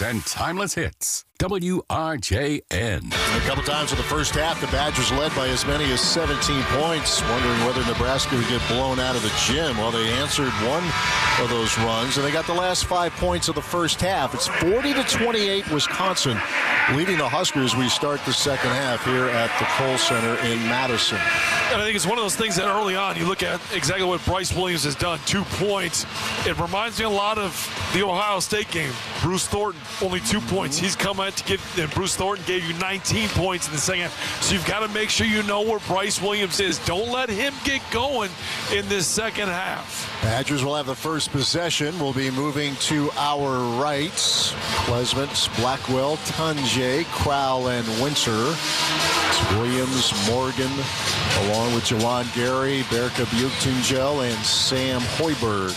news and timeless hits. WRJN. A couple times in the first half, the Badgers led by as many as 17 points, wondering whether Nebraska would get blown out of the gym. Well, they answered one of those runs, and they got the last 5 points of the first half. It's 40-28 Wisconsin, leading the Huskers. We start the second half here at the Kohl Center in Madison. And I think it's one of those things that early on, you look at exactly what Bryce Williams has done, 2 points. It reminds me a lot of the Ohio State game. Bruce Thornton, only 2 points. He's come out to give, and Bruce Thornton gave you 19 points in the second half. So you've got to make sure you know where Bryce Williams is. Don't let him get going in this second half. Badgers will have the first possession. We'll be moving to our right. Klesmit, Blackwell, Tunje, Crowell, and Winter. It's Williams, Morgan, along with Jawan Gary, Berka Buchtungel, and Sam Hoiberg.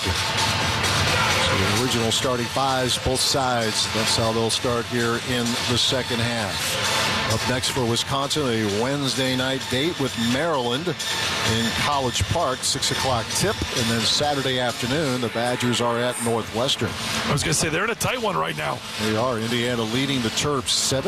So the original starting fives, both sides. That's how they'll start here in the second half. Up next for Wisconsin, a Wednesday night date with Maryland in College Park, 6 o'clock tip. And then Saturday afternoon, the Badgers are at Northwestern. I was going to say, they're in a tight one right now. They are. Indiana leading the Terps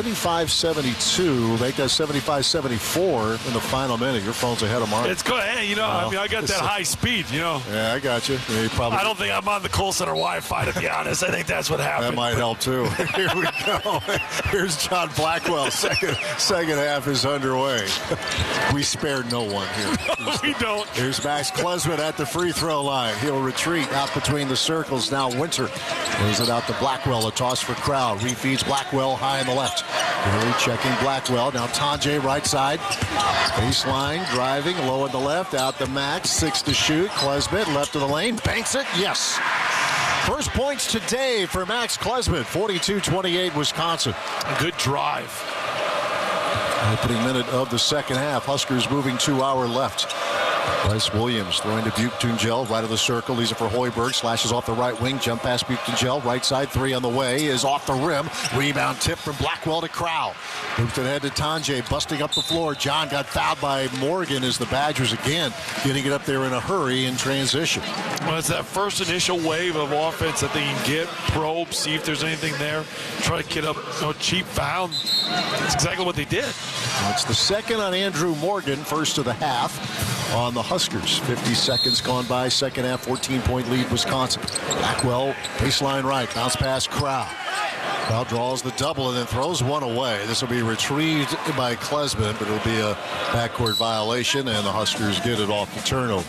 75-72. Make that 75-74 in the final minute. Your phone's ahead of mine. It's good. Hey, I got that high speed, Yeah, I got you. I don't think I'm on the Kohl Center Wi-Fi, to be honest. I think that's what happened. That might help, too. Here we go. Here's John Blackwell. Second half is underway. We spared no one here. We don't. Here's Max Klesmit at the free throw line. He'll retreat out between the circles. Now Winter lays it out to Blackwell. A toss for Crowell. Refeeds Blackwell high on the left. Gary checking Blackwell. Now Tunje right side. Baseline driving low on the left. Out to Max. 6 to shoot. Klesmit left of the lane. Banks it. Yes. First points today for Max Klesmit. 42-28 Wisconsin. A good drive. Opening minute of the second half. Huskers moving to our left. Bryce Williams throwing to Buchtungel, right of the circle. These are for Hoiberg. Slashes off the right wing. Jump past Buchtungel. Right side, 3 on the way. Is off the rim. Rebound tip from Blackwell to Crowell. Moves it ahead to Tunje, busting up the floor. John got fouled by Morgan as the Badgers again getting it up there in a hurry in transition. Well, it's that first initial wave of offense that they can get, probe, see if there's anything there, try to get up cheap foul. That's exactly what they did. It's the second on Andrew Morgan, first of the half on the Huskers. 50 seconds gone by, second half, 14-point lead Wisconsin. Blackwell, baseline right, bounce pass Crowell. Crowell draws the double and then throws one away. This will be retrieved by Klesmit, but it'll be a backcourt violation, and the Huskers get it off the turnover.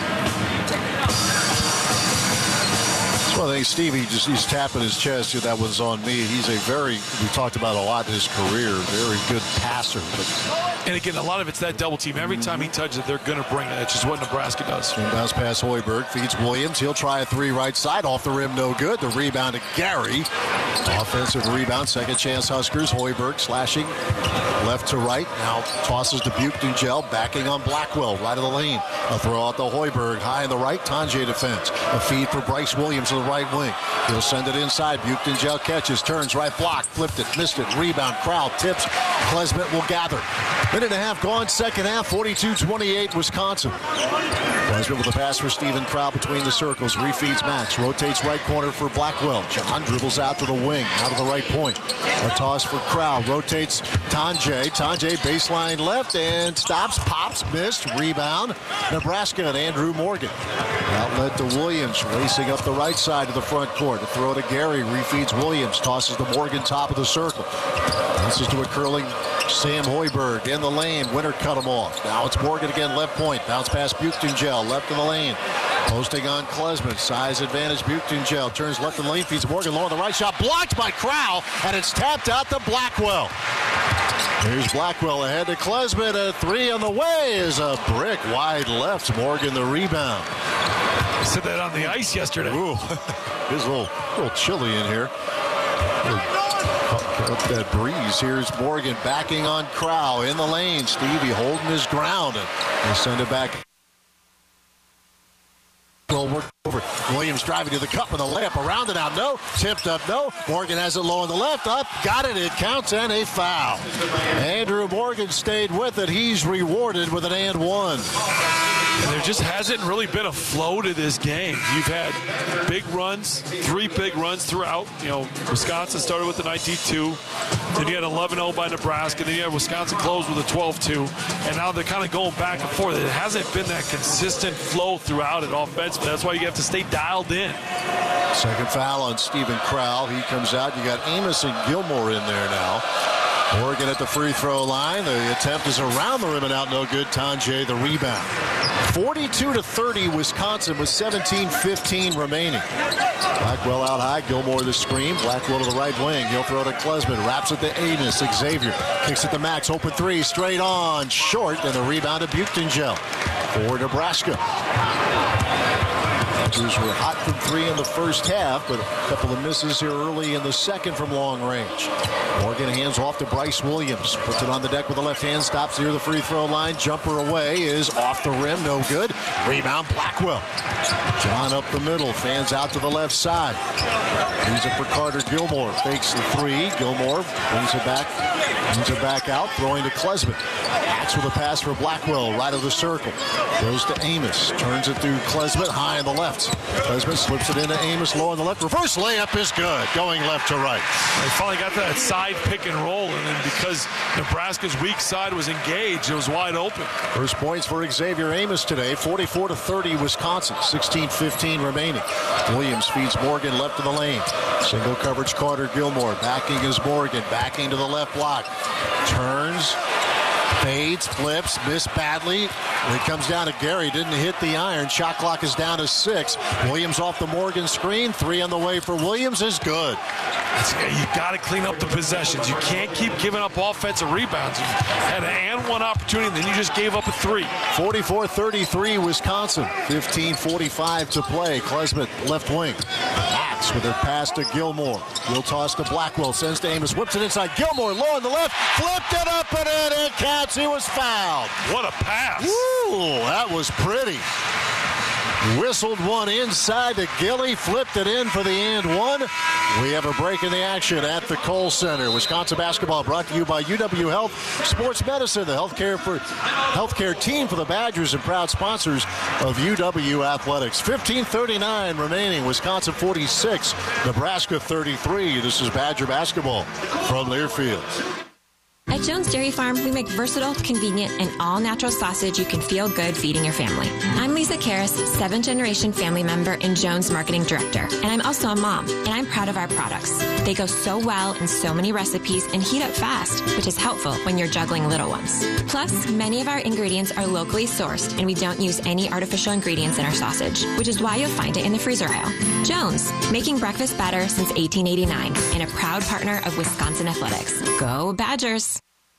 Well, I think Stevie he's tapping his chest. That one's on me. He's we talked about a lot in his career, very good passer. And again, a lot of it's that double team. Every time he touches it, they're going to bring it. That's just what Nebraska does. And bounce pass Hoiberg, feeds Williams. He'll try a 3 right side, off the rim, no good. The rebound to Gary. Offensive rebound, second chance Huskers. Hoiberg slashing left to right. Now tosses to Buchtungel, backing on Blackwell, right of the lane. A throw out to Hoiberg, high in the right. Tunje defense. A feed for Bryce Williams to the right wing. He'll send it inside. Buchtungel catches, turns right block, flipped it, missed it. Rebound, Crowell tips. Klesmit will gather. Minute and a half gone, second half, 42-28 Wisconsin. Klesmit with a pass for Stephen Crowell between the circles. Refeeds Max, rotates right corner for Blackwell. John dribbles out to the wing, out of the right point. A toss for Crowell, rotates Tunje. Tunje baseline left and stops, pops, missed, rebound. Nebraska and Andrew Morgan. Outlet to Williams, racing up the right side of the front court. A throw to Gary, refeeds Williams, tosses to Morgan, top of the circle. Bounces to a curling Sam Hoiberg in the lane. Winter cut him off. Now it's Morgan again, left point. Bounce past Buchtungel, left in the lane. Posting on Klesmit. Size advantage. Buchtungel turns left in the lane, feeds Morgan low on the right shot. Blocked by Crowell, and it's tapped out to Blackwell. Here's Blackwell ahead to Klesmit. A 3 on the way is a brick wide left. Morgan the rebound. I said that on the ice yesterday. Ooh, it's a little chilly in here. Up that breeze. Here's Morgan backing on Crowell in the lane. Stevie holding his ground, and he'll send it back. Well, work over. Williams driving to the cup with a layup around it out. No. Tipped up. No. Morgan has it low on the left. Up. Got it. It counts, and a foul. Andrew Morgan stayed with it. He's rewarded with an and one. And there just hasn't really been a flow to this game. You've had big runs, 3 big runs throughout. Wisconsin started with the 19-2. Then you had 11-0 by Nebraska. Then you had Wisconsin close with a 12-2. And now they're kind of going back and forth. It hasn't been that consistent flow throughout it offensively. That's why you have to stay dialed in. Second foul on Stephen Crowell. He comes out. You got Amos and Gilmore in there now. Oregon at the free throw line. The attempt is around the rim and out. No good. Tonje the rebound. 42-30 Wisconsin with 17:15 remaining. Blackwell out high. Gilmore the screen. Blackwell to the right wing. He'll throw to Klesman. Wraps it to Amos. Xavier kicks it to Max. Open 3. Straight on. Short. And the rebound to Buchtengel for Nebraska. Badgers were hot from 3 in the first half, but a couple of misses here early in the second from long range. Morgan hands off to Bryce Williams. Puts it on the deck with the left hand. Stops near the free throw line. Jumper away is off the rim. No good. Rebound Blackwell. John up the middle. Fans out to the left side. Leaves it for Carter Gilmore. Fakes the 3. Gilmore brings it back. Brings it back out. Throwing to Klesman. Acts with a pass for Blackwell. Right of the circle. Goes to Amos. Turns it to Klesman. High on the left. Klesman slips it into Amos. Low on the left. Reverse layup is good. Going left to right. They finally got that side pick and roll. And then because Nebraska's weak side was engaged, it was wide open. First points for Xavier Amos today. 44-30 Wisconsin. 16:15 remaining. Williams feeds Morgan left of the lane. Single coverage Carter Gilmore. Backing is Morgan. Backing to the left block. Turns. Fades, flips, missed badly. When it comes down to Gary, didn't hit the iron. Shot clock is down to 6. Williams off the Morgan screen. 3 on the way for Williams is good. You got to clean up the possessions. You can't keep giving up offensive rebounds. You had an and one opportunity, and then you just gave up a 3. 44-33 Wisconsin. 15:45 to play. Klesman left wing. Max with a pass to Gilmore. He'll toss to Blackwell. Sends to Amos. Whips it inside. Gilmore low on the left. Flipped it up and in. And catch. He was fouled. What a pass. Woo, that was pretty. Whistled one inside to Gilly. Flipped it in for the and one. We have a break in the action at the Kohl Center. Wisconsin basketball brought to you by UW Health Sports Medicine, the healthcare team for the Badgers and proud sponsors of UW Athletics. 15:39 remaining. Wisconsin 46, Nebraska 33. This is Badger basketball from Learfield. At Jones Dairy Farm, we make versatile, convenient, and all-natural sausage you can feel good feeding your family. I'm Lisa Karras, 7th-generation family member and Jones Marketing Director, and I'm also a mom, and I'm proud of our products. They go so well in so many recipes and heat up fast, which is helpful when you're juggling little ones. Plus, many of our ingredients are locally sourced, and we don't use any artificial ingredients in our sausage, which is why you'll find it in the freezer aisle. Jones, making breakfast better since 1889, and a proud partner of Wisconsin Athletics. Go Badgers!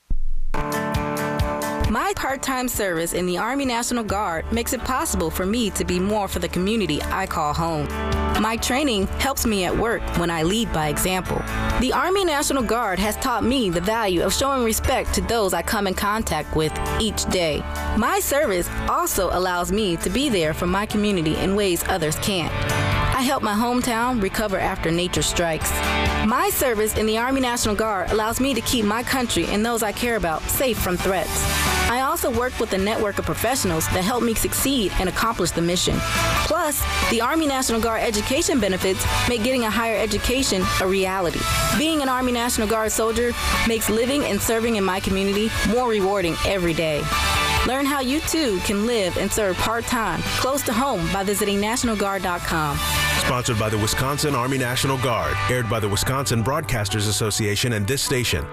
My part-time service in the Army National Guard makes it possible for me to be more for the community I call home. My training helps me at work when I lead by example. The Army National Guard has taught me the value of showing respect to those I come in contact with each day. My service also allows me to be there for my community in ways others can't. I help my hometown recover after nature strikes. My service in the Army National Guard allows me to keep my country and those I care about safe from threats. I also work with a network of professionals that help me succeed and accomplish the mission. Plus, the Army National Guard education benefits make getting a higher education a reality. Being an Army National Guard soldier makes living and serving in my community more rewarding every day. Learn how you too can live and serve part-time close to home by visiting NationalGuard.com. Sponsored by the Wisconsin Army National Guard. Aired by the Wisconsin Broadcasters Association and this station.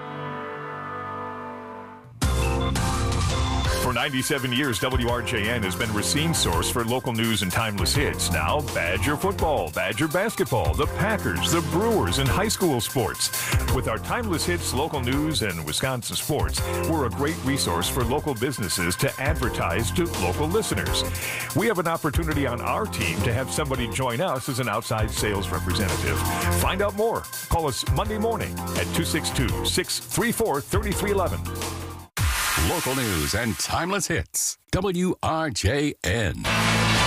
For 97 years, WRJN has been Racine's source for local news and timeless hits. Now, Badger football, Badger basketball, the Packers, the Brewers, and high school sports. With our timeless hits, local news, and Wisconsin sports, we're a great resource for local businesses to advertise to local listeners. We have an opportunity on our team to have somebody join us as an outside sales representative. Find out more. Call us Monday morning at 262-634-3311. Local news and timeless hits. WRJN.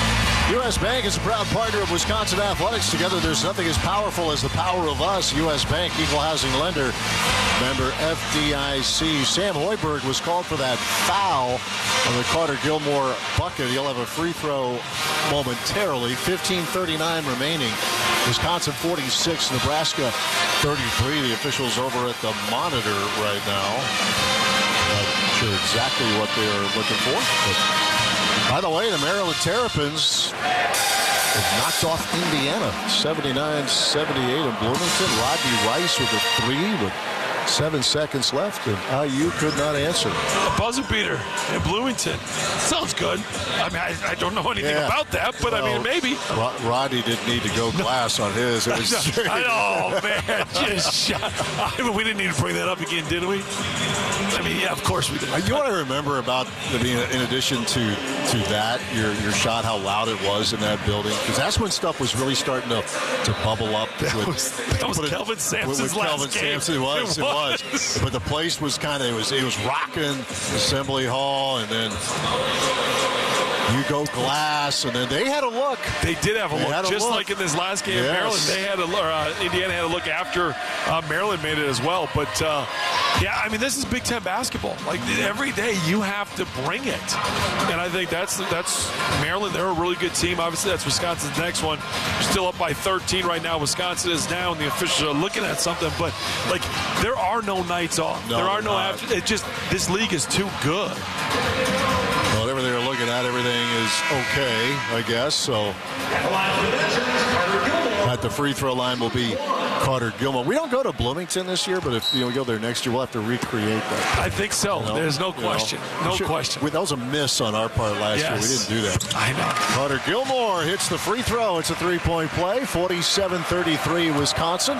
U.S. Bank is a proud partner of Wisconsin Athletics. Together, there's nothing as powerful as the power of us. U.S. Bank, equal housing lender, member FDIC. Sam Hoiberg was called for that foul on the Carter Gilmore bucket. He'll have a free throw momentarily. 15:39 remaining. Wisconsin 46, Nebraska 33. The officials over at the monitor right now. Not sure exactly what they're looking for. But by the way, the Maryland Terrapins have knocked off Indiana 79-78 in Bloomington. Rodney Rice with a three with 7 seconds left, and IU could not answer. A buzzer beater in Bloomington. Sounds good. I mean, I don't know anything about that, but well, I mean, maybe. Rodney didn't need to go glass on his. It was oh, man. Just shot. I mean, we didn't need to bring that up again, did we? I mean, yeah, of course we did. You want to remember about, in addition to that, your shot, how loud it was in that building? Because that's when stuff was really starting to bubble up. That was Kelvin Sampson's last game. It was. But the place was it was rocking Assembly Hall, and then you go glass, and then they had a look. They did have a look, just like in this last game. Maryland, they had Indiana had a look after Maryland made it as well. But yeah, I mean, this is Big Ten basketball. Like every day, you have to bring it, and I think that's Maryland. They're a really good team. Obviously, that's Wisconsin's next one. Still up by 13 right now. Wisconsin is down. The officials are looking at something, but like there are no nights off. No, there are no after. It just this league is too good. Whatever they're looking at, everything is okay, I guess. So at the free throw line will be Carter Gilmore. We don't go to Bloomington this year, but if we go there next year, we'll have to recreate that. I think so. There's no question. No question. That was a miss on our part last year. We didn't do that. I know. Carter Gilmore hits the free throw. It's a three-point play. 47-33 Wisconsin.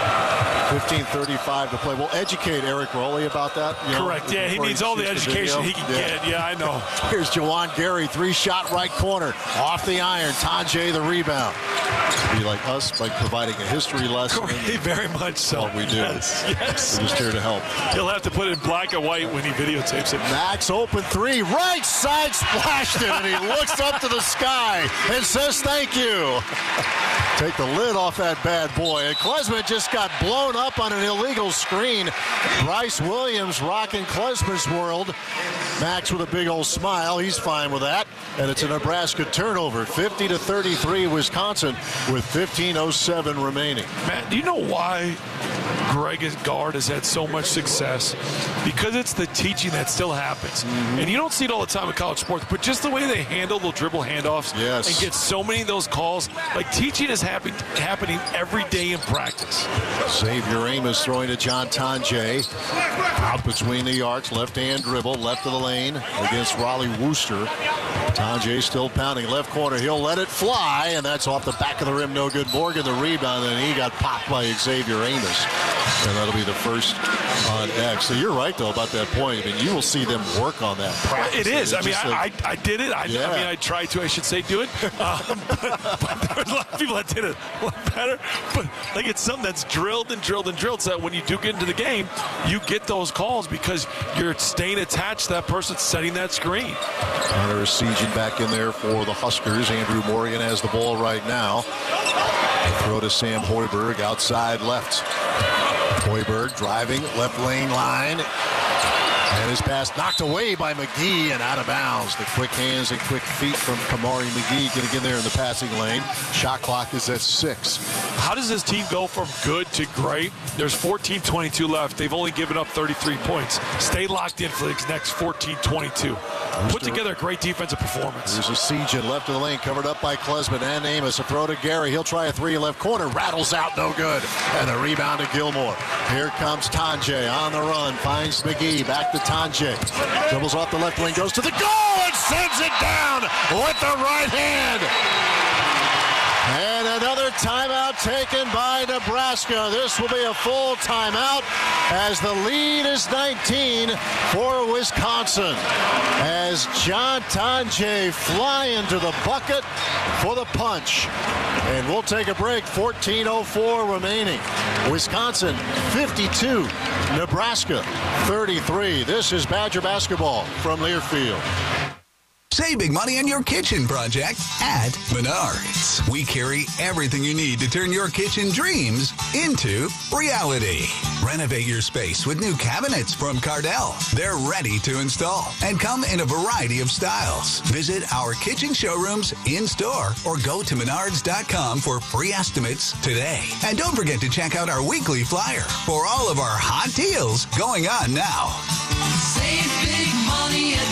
15:35 to play. We'll educate Eric Rowley about that. Correct. Yeah, he needs all the education he can get. Yeah, I know. Here's Jawan Gary, three-shot right corner. Off the iron. Tanjay the rebound. Be like us by providing a history lesson. Very much so. What we do. Yes. We're just here to help. He'll have to put it in black and white when he videotapes it. Max open three. Right side splashed it, and he looks up to the sky and says thank you. Take the lid off that bad boy. And Klesmit just got blown up on an illegal screen. Bryce Williams rocking Klesmit's world. Max with a big old smile. He's fine with that. And it's a Nebraska turnover. 50-33 Wisconsin with 15:07 remaining. Matt, do you know why Greg Gard has had so much success? Because it's the teaching that still happens. Mm-hmm. And you don't see it all the time in college sports, but just the way they handle the dribble handoffs and get so many of those calls. Like, teaching is happening every day in practice. Xavier Amos throwing to John Tanjay. Out between the arcs, left-hand dribble, left of the lane against Raleigh Wooster. Tanjay still pounding left corner. He'll let it fly, and that's off the back of the rim. No good. Morgan the rebound, and he got popped by Xavier Amos. And that'll be the first on X. So you're right, though, about that point. I mean, you will see them work on that practice. It is. I mean, I did it. I mean, I tried to, I should say, do it. But there's a lot of people that did it a lot better. But, like, it's something that's drilled and drilled and drilled, so that when you do get into the game, you get those calls because you're staying attached to that person setting that screen. Connor is sieging back in there for the Huskers. Andrew Morgan has the ball right now. Throw to Sam Hoiberg, outside left. Hoiberg driving, left lane line. And his pass knocked away by McGee and out of bounds. The quick hands and quick feet from Kamari McGee getting in there in the passing lane. Shot clock is at 6. How does this team go from good to great? There's 14:22 left. They've only given up 33 points. Stay locked in for the next 14:22. Put together a great defensive performance. There's a siege in left of the lane, covered up by Klesmit and Amos. A throw to Gary. He'll try a three left corner. Rattles out, no good. And a rebound to Gilmore. Here comes Tanjay on the run. Finds McGee. Back to Tanjay. Dribbles off the left wing. Goes to the goal and sends it down with the right hand. And another timeout taken by Nebraska. This will be a full timeout as the lead is 19 for Wisconsin. As John Tanjay flying to the bucket for the punch. And we'll take a break. 14:04 remaining. Wisconsin 52, Nebraska 33. This is Badger basketball from Learfield. Save big money on your kitchen project at Menards. We carry everything you need to turn your kitchen dreams into reality. Renovate your space with new cabinets from Cardell. They're ready to install and come in a variety of styles. Visit our kitchen showrooms in-store or go to Menards.com for free estimates today. And don't forget to check out our weekly flyer for all of our hot deals going on now. Save big money at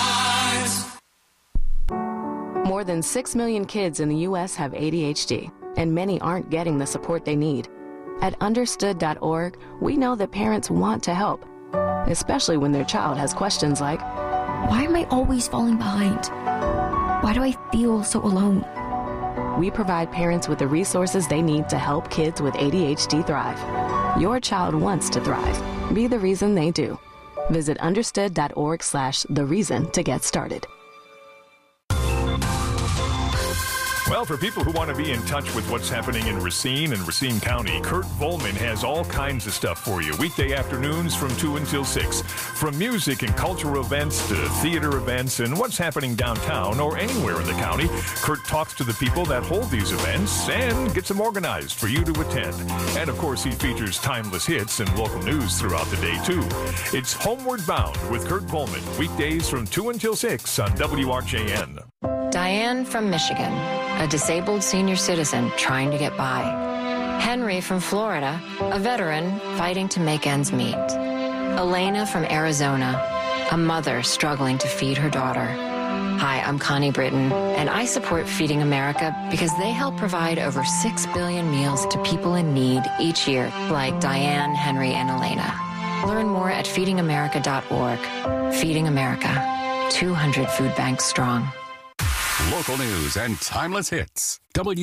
Menards. More than 6 million kids in the U.S. have ADHD, and many aren't getting the support they need. At understood.org, we know that parents want to help, especially when their child has questions like, why am I always falling behind? Why do I feel so alone? We provide parents with the resources they need to help kids with ADHD thrive. Your child wants to thrive. Be the reason they do. Visit understood.org/the reason to get started. Well, for people who want to be in touch with what's happening in Racine and Racine County, Kurt Volman has all kinds of stuff for you. Weekday afternoons from 2 until 6. From music and cultural events to theater events and what's happening downtown or anywhere in the county, Kurt talks to the people that hold these events and gets them organized for you to attend. And, of course, he features timeless hits and local news throughout the day, too. It's Homeward Bound with Kurt Volman, weekdays from 2 until 6 on WRJN. Diane from Michigan, a disabled senior citizen trying to get by. Henry from Florida, a veteran fighting to make ends meet. Elena from Arizona, a mother struggling to feed her daughter. Hi, I'm Connie Britton, and I support Feeding America because they help provide over 6 billion meals to people in need each year, like Diane, Henry, and Elena. Learn more at feedingamerica.org. Feeding America, 200 food banks strong. Local news and timeless hits.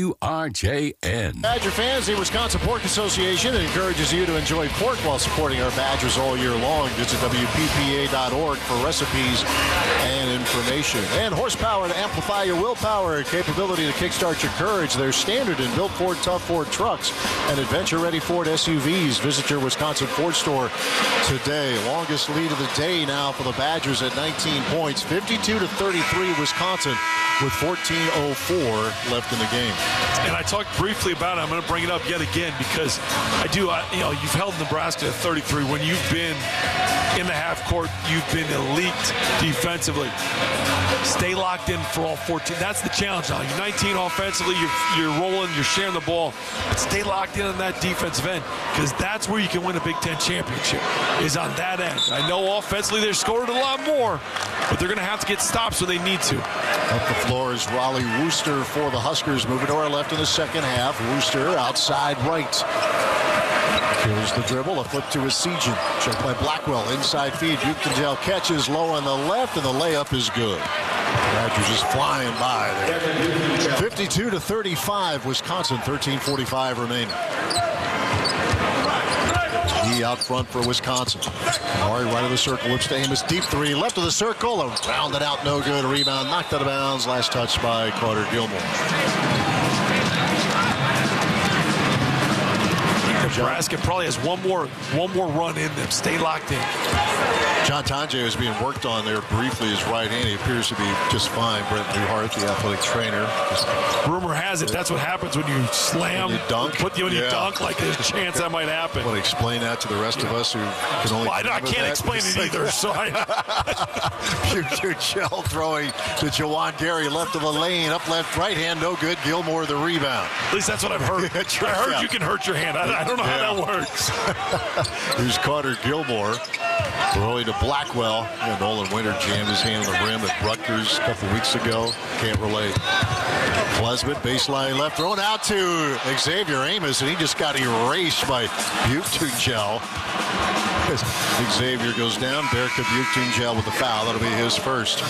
WRJN. Badger fans, the Wisconsin Pork Association encourages you to enjoy pork while supporting our Badgers all year long. Visit WPPA.org for recipes and information. And horsepower to amplify your willpower, capability to kickstart your courage. There's standard and built Ford Tough Ford trucks and adventure-ready Ford SUVs. Visit your Wisconsin Ford store today. Longest lead of the day now for the Badgers at 19 points. 52-33 Wisconsin with 14:04 left in the game. And I talked briefly about it. I'm going to bring it up yet again because you've held Nebraska at 33. When you've been in the half court, you've been elite defensively. Stay locked in for all 14. That's the challenge now. You're 19 offensively. You're rolling. You're sharing the ball. But stay locked in on that defensive end because that's where you can win a Big Ten championship is on that end. I know offensively they're scoring a lot more, but they're going to have to get stops when they need to. Up the floor is Raleigh Wooster for the Huskers. Moving to our left in the second half. Wooster outside right. Kills the dribble. A flip to his Sejan. Checked by Blackwell. Inside feed. Buchengel catches low on the left, and the layup is good. Badgers just flying by there. 52-35. Wisconsin. 13:45 remaining. He out front for Wisconsin. Amari right of the circle, looks to Amos. Deep three, left of the circle. Rounded out, no good. Rebound, knocked out of bounds. Last touch by Carter Gilmore. Nebraska probably has one more run in them. Stay locked in. John Tonje is being worked on there briefly. His right hand, he appears to be just fine. Brent Newhart, the athletic trainer. Rumor has it that's what happens when you slam. When you dunk. When you dunk, like there's a chance that might happen. Want to explain that to the rest of us who can only. Well, I can't explain it either. So Buchengel throwing to Jawan Gary, left of the lane, up left, right hand, no good. Gilmore the rebound. At least that's what I've heard. I heard you can hurt your hand. I don't know how that works. Here's Carter Gilmore. Throwing to Blackwell. And Nolan Winter jammed his hand on the rim at Rutgers a couple weeks ago. Can't relate. Klesmit, baseline left, thrown out to Xavier Amos, and he just got erased by Buchengel. Xavier goes down. Berka Buchengel with the foul. That'll be his first.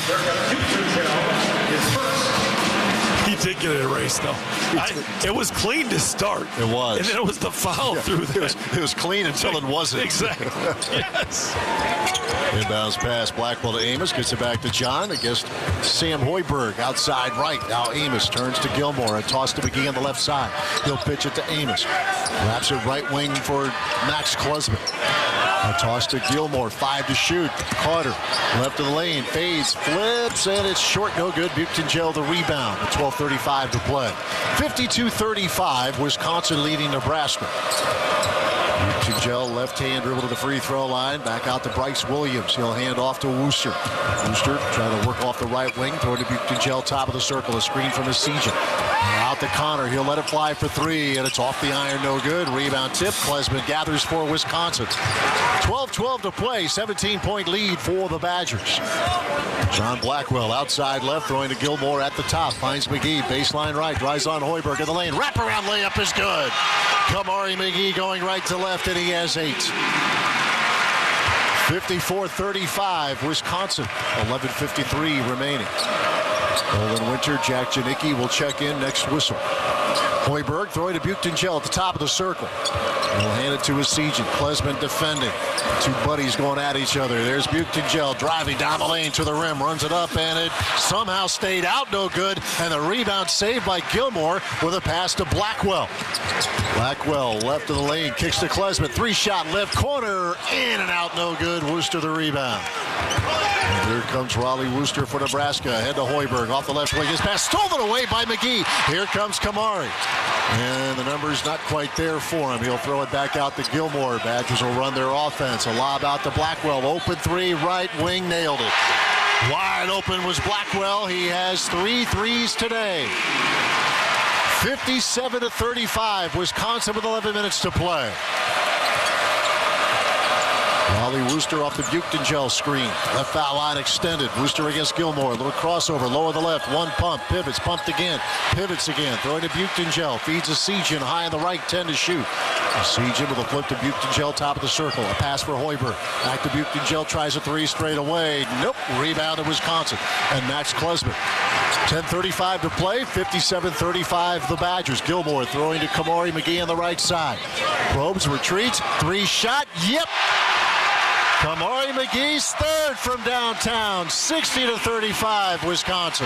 He did get erased, though. It was clean to start. It was. And then it was the foul through that. It was clean until it wasn't. Exactly. Yes. Inbounds pass. Blackwell to Amos. Gets it back to John against Sam Hoiberg. Outside right. Now Amos turns to Gilmore. A toss to McGee on the left side. He'll pitch it to Amos. Wraps it right wing for Max Klesmit. A toss to Gilmore, 5 to shoot. Carter, left of the lane, fades, flips, and it's short, no good. Buchtel the rebound with 12:35 to play. 52-35, Wisconsin leading Nebraska. Buchtel, left hand dribble to the free throw line. Back out to Bryce Williams. He'll hand off to Wooster. Wooster trying to work off the right wing. Throw to Buchtel, top of the circle. A screen from Essegian. Out to Connor. He'll let it fly for 3, and it's off the iron. No good. Rebound tip. Klesman gathers for Wisconsin. 12-12 to play. 17-point lead for the Badgers. John Blackwell outside left, throwing to Gilmore at the top. Finds McGee. Baseline right. Drives on Hoiberg in the lane. Wraparound layup is good. Kamari McGee going right to left, and he has 8. 54-35, Wisconsin. 11:53 remaining. Olin Winter, Jack Janicki will check in next whistle. Hoiberg throwing to Buchtel at the top of the circle. He'll hand it to Essegian. Klesman defending. Two buddies going at each other. There's Buchtel driving down the lane to the rim. Runs it up, and it somehow stayed out. No good. And the rebound saved by Gilmore with a pass to Blackwell. Blackwell left of the lane. Kicks to Klesman. 3-shot left corner. In and out. No good. Wooster the rebound. And here comes Raleigh Wooster for Nebraska. Head to Hoiberg off the left wing. His pass stolen away by McGee. Here comes Kamari. And the number's not quite there for him. He'll throw it back out to Gilmore. Badgers will run their offense. A lob out to Blackwell. Open 3, right wing, nailed it. Wide open was Blackwell. He has 3 threes today. 57-35. Wisconsin with 11 minutes to play. Raleigh Wooster off the Buchtel screen. Left foul line extended. Wooster against Gilmore. A little crossover. Lower the left. One pump. Pivots. Pumped again. Pivots again. Throwing to Buchtel. Feeds Essegian. High on the right. 10 to shoot. Essegian with a flip to Buchtel. Top of the circle. A pass for Hoiberg. Back to Buchtel. Tries a 3 straight away. Nope. Rebound to Wisconsin. And Max Klesman. 10:35 to play. 57-35 the Badgers. Gilmore throwing to Kamari McGee on the right side. Probes. Retreats. 3-shot. Yep. Kamari McGee's third from downtown. 60-35, Wisconsin.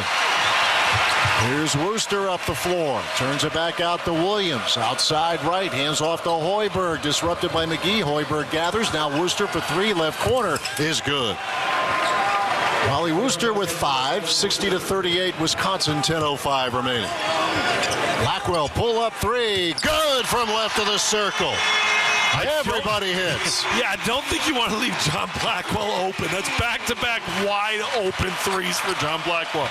Here's Wooster up the floor. Turns it back out to Williams. Outside right. Hands off to Hoiberg. Disrupted by McGee. Hoiberg gathers. Now Wooster for 3. Left corner is good. Raleigh Wooster with 5. 60-38, Wisconsin. 10:05 remaining. Blackwell pull up 3. Good from left of the circle. Everybody hits. Yeah, I don't think you want to leave John Blackwell open. That's back-to-back wide open threes for John Blackwell.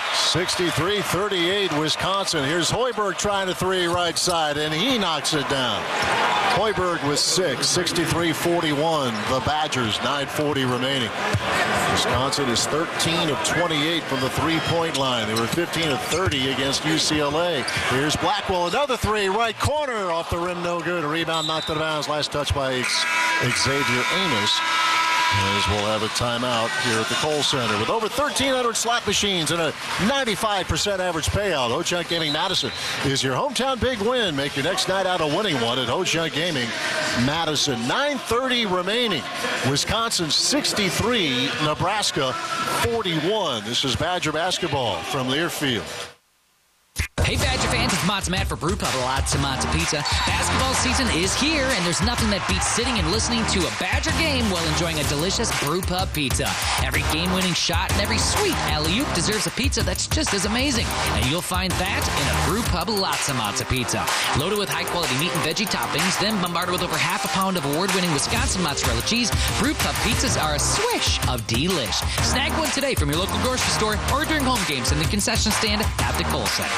63-38 Wisconsin. Here's Hoiberg trying to 3 right side, and he knocks it down. Hoiberg with 6. 63-41. The Badgers, 9:40 remaining. Wisconsin is 13 of 28 from the 3-point line. They were 15 of 30 against UCLA. Here's Blackwell, another 3, right corner, off the rim, no good. A rebound knocked out of bounds. Last touch by Xavier Amos. As we'll have a timeout here at the Kohl Center. With over 1,300 slot machines and a 95% average payout, Ho-Chunk Gaming Madison is your hometown big win. Make your next night out a winning one at Ho-Chunk Gaming Madison. 9:30 remaining. Wisconsin 63, Nebraska 41. This is Badger basketball from Learfield. Hey Badger fans, it's Matzo Matt for Brew Pub Lots of Matzo Pizza. Basketball season is here, and there's nothing that beats sitting and listening to a Badger game while enjoying a delicious Brew Pub pizza. Every game-winning shot and every sweet alley-oop deserves a pizza that's just as amazing. And you'll find that in a Brew Pub Lots of Matzo Pizza. Loaded with high-quality meat and veggie toppings, then bombarded with over half a pound of award-winning Wisconsin mozzarella cheese, Brew Pub pizzas are a swish of delish. Snag one today from your local grocery store or during home games in the concession stand at the Kohl Center.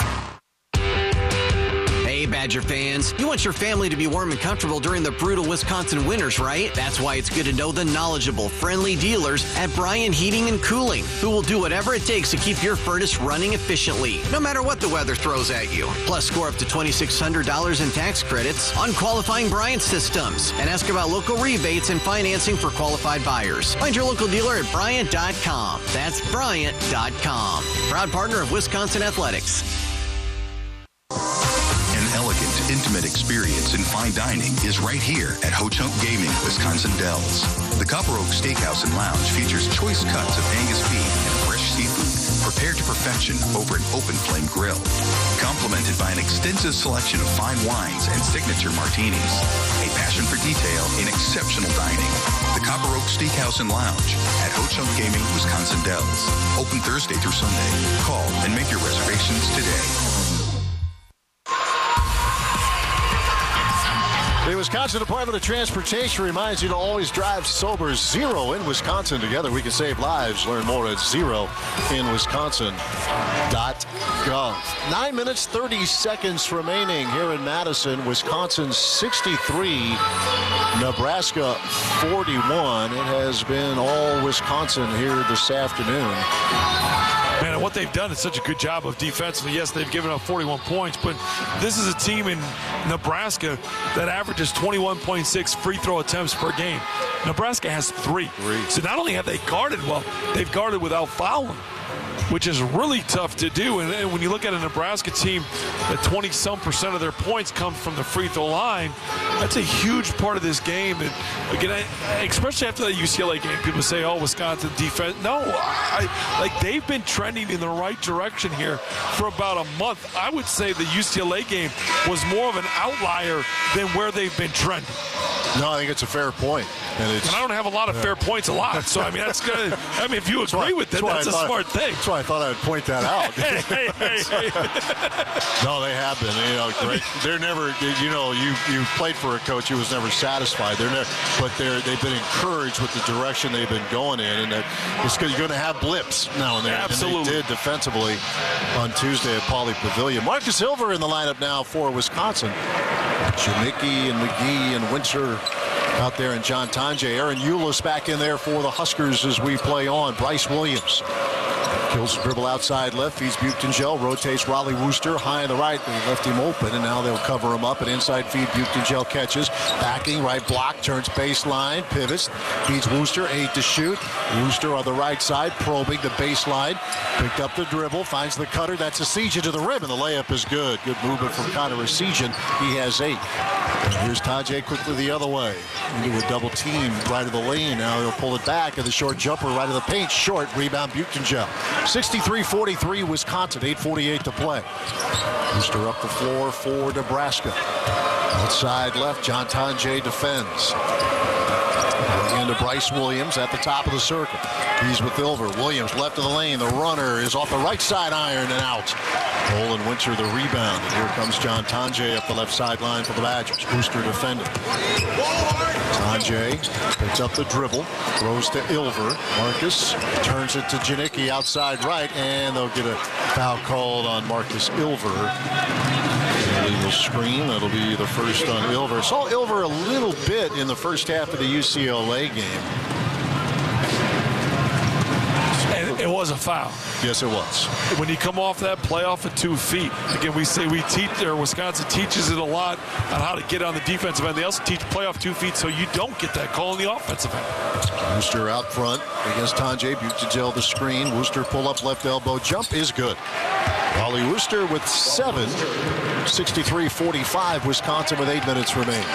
Hey, Badger fans, you want your family to be warm and comfortable during the brutal Wisconsin winters, right? That's why it's good to know the knowledgeable, friendly dealers at Bryan Heating and Cooling, who will do whatever it takes to keep your furnace running efficiently, no matter what the weather throws at you. Plus, score up to $2,600 in tax credits on qualifying Bryant systems, and ask about local rebates and financing for qualified buyers. Find your local dealer at Bryant.com. That's Bryant.com. Proud partner of Wisconsin Athletics. Intimate experience in fine dining is right here at Ho-Chunk Gaming, Wisconsin Dells. The Copper Oak Steakhouse and Lounge features choice cuts of Angus beef and fresh seafood prepared to perfection over an open flame grill, complemented by an extensive selection of fine wines and signature martinis. A passion for detail in exceptional dining. The Copper Oak Steakhouse and Lounge at Ho-Chunk Gaming, Wisconsin Dells. Open Thursday through Sunday. Call and make your reservations today. The Wisconsin Department of Transportation reminds you to always drive sober. Zero in Wisconsin. Together we can save lives. Learn more at zeroinwisconsin.gov. 9 minutes, 30 seconds remaining here in Madison. Wisconsin 63, Nebraska 41. It has been all Wisconsin here this afternoon. Man, and what they've done is such a good job of defensively. Yes, they've given up 41 points, but this is a team in Nebraska that averages 21.6 free throw attempts per game. Nebraska has three. So not only have they guarded well, they've guarded without fouling, which is really tough to do. And when you look at a Nebraska team, that 20-some% of their points come from the free throw line, that's a huge part of this game. And again, especially after that UCLA game, people say, oh, Wisconsin defense. No, they've been trending in the right direction here for about a month. I would say the UCLA game was more of an outlier than where they've been trending. No, I think it's a fair point. And I don't have a lot of fair points a lot. So, I mean, that's good. I mean, if you agree with it, that's a smart thing. That's why I thought I'd point that out. hey. No, they have been. Great. They're never, you played for a coach who was never satisfied. They've been encouraged with the direction they've been going in. And that it's good. You're going to have blips now and then. Absolutely. And they did defensively on Tuesday at Pauley Pavilion. Marcus Ilver in the lineup now for Wisconsin. Janicki and McGee and Winter out there, and John Tonje. Aaron Eulis back in there for the Huskers as we play on. Bryce Williams kills the dribble outside left, feeds Buchtengel, rotates Raleigh Wooster high on the right. They left him open, and now they'll cover him up. An inside feed, Buchtengel catches. Backing, right block, turns baseline, pivots, feeds Wooster, 8 to shoot. Wooster on the right side, probing the baseline. Picked up the dribble, finds the cutter. That's Essegian to the rim, and the layup is good. Good movement from Connor Essegian. He has 8. And here's Tonje quickly the other way. Into a double team right of the lane. Now he'll pull it back, and the short jumper right of the paint. Short, rebound Buchtengel. 63-43 Wisconsin, 8:48 to play. Wooster up the floor for Nebraska. Outside left, John Tonje defends. Into Bryce Williams at the top of the circle. He's with Ilver. Williams left of the lane. The runner is off the right side iron and out. Nolan Winter the rebound. And here comes John Tonje up the left sideline for the Badgers. Wooster defending. Tonje picks up the dribble. Throws to Ilver. Marcus turns it to Janicki outside right. And they'll get a foul called on Marcus Ilver. Illegal screen. That'll be the first on Ilver. Saw Ilver a little bit in the first half of the UCLA game. And it was a foul. Yes, it was. When you come off that play off of 2 feet, again, Wisconsin teaches it a lot on how to get on the defensive end. They also teach play off 2 feet so you don't get that call on the offensive end. Wooster out front against Tonje. Buchtengel the screen. Wooster pull up left elbow. Jump is good. Raleigh Wooster with 7. 63-45. Wisconsin with 8 minutes remaining.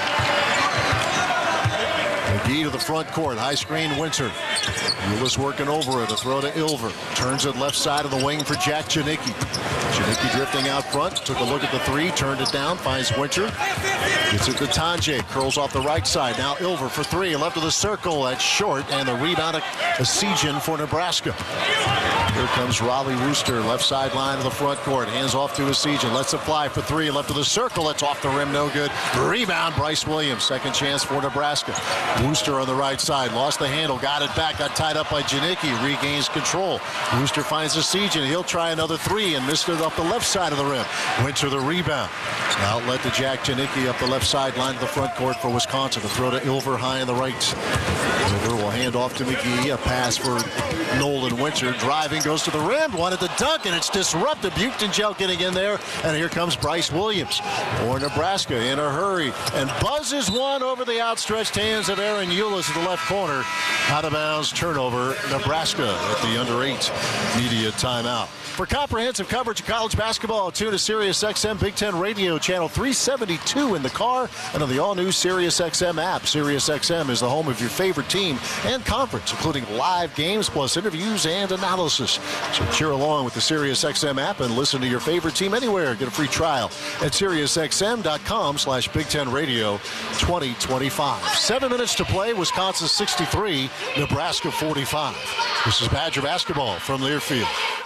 McGee to the front court. High screen, Winter. Eulis working over it. A throw to Ilver. Turns it left side of the wing for Jack Janicki. Janicki drifting out front. Took a look at the 3. Turned it down. Finds Winter. Gets it to Tonje. Curls off the right side. Now Ilver for 3. Left of the circle. That's short. And the rebound of Essegian for Nebraska. Here comes Raleigh Wooster. Left sideline of the front court. Hands off to Essegian. Lets it fly for 3. Left of the circle. It's off the rim. No good. Rebound Bryce Williams. Second chance for Nebraska. Wooster on the right side. Lost the handle. Got it back. Got tied up by Janicki. Regains control. Wooster finds Essegian. He'll try another 3 and missed it off the left side of the rim. Winter the rebound. Outlet to Jack Janicki up the left sideline to the front court for Wisconsin. The throw to Ilver high on the right. Ilver will hand off to McGee. A pass for Nolan Winter. Driving, goes to the rim. Wanted to dunk, and it's disrupted. Buchtengel getting in there. And here comes Bryce Williams for Nebraska in a hurry. And buzzes one over the outstretched hands of Aaron Eulis at the left corner. Out of bounds, turnover, Nebraska at the under 8 media timeout. For comprehensive coverage of college basketball, tune to SiriusXM Big Ten Radio, channel 372 in the car and on the all-new SiriusXM app. SiriusXM is the home of your favorite team and conference, including live games plus interviews and analysis. So cheer along with the SiriusXM app and listen to your favorite team anywhere. Get a free trial at SiriusXM.com/Big Ten Radio 2025. 7 minutes to play. Wisconsin 63, Nebraska 45. This is Badger basketball from Learfield.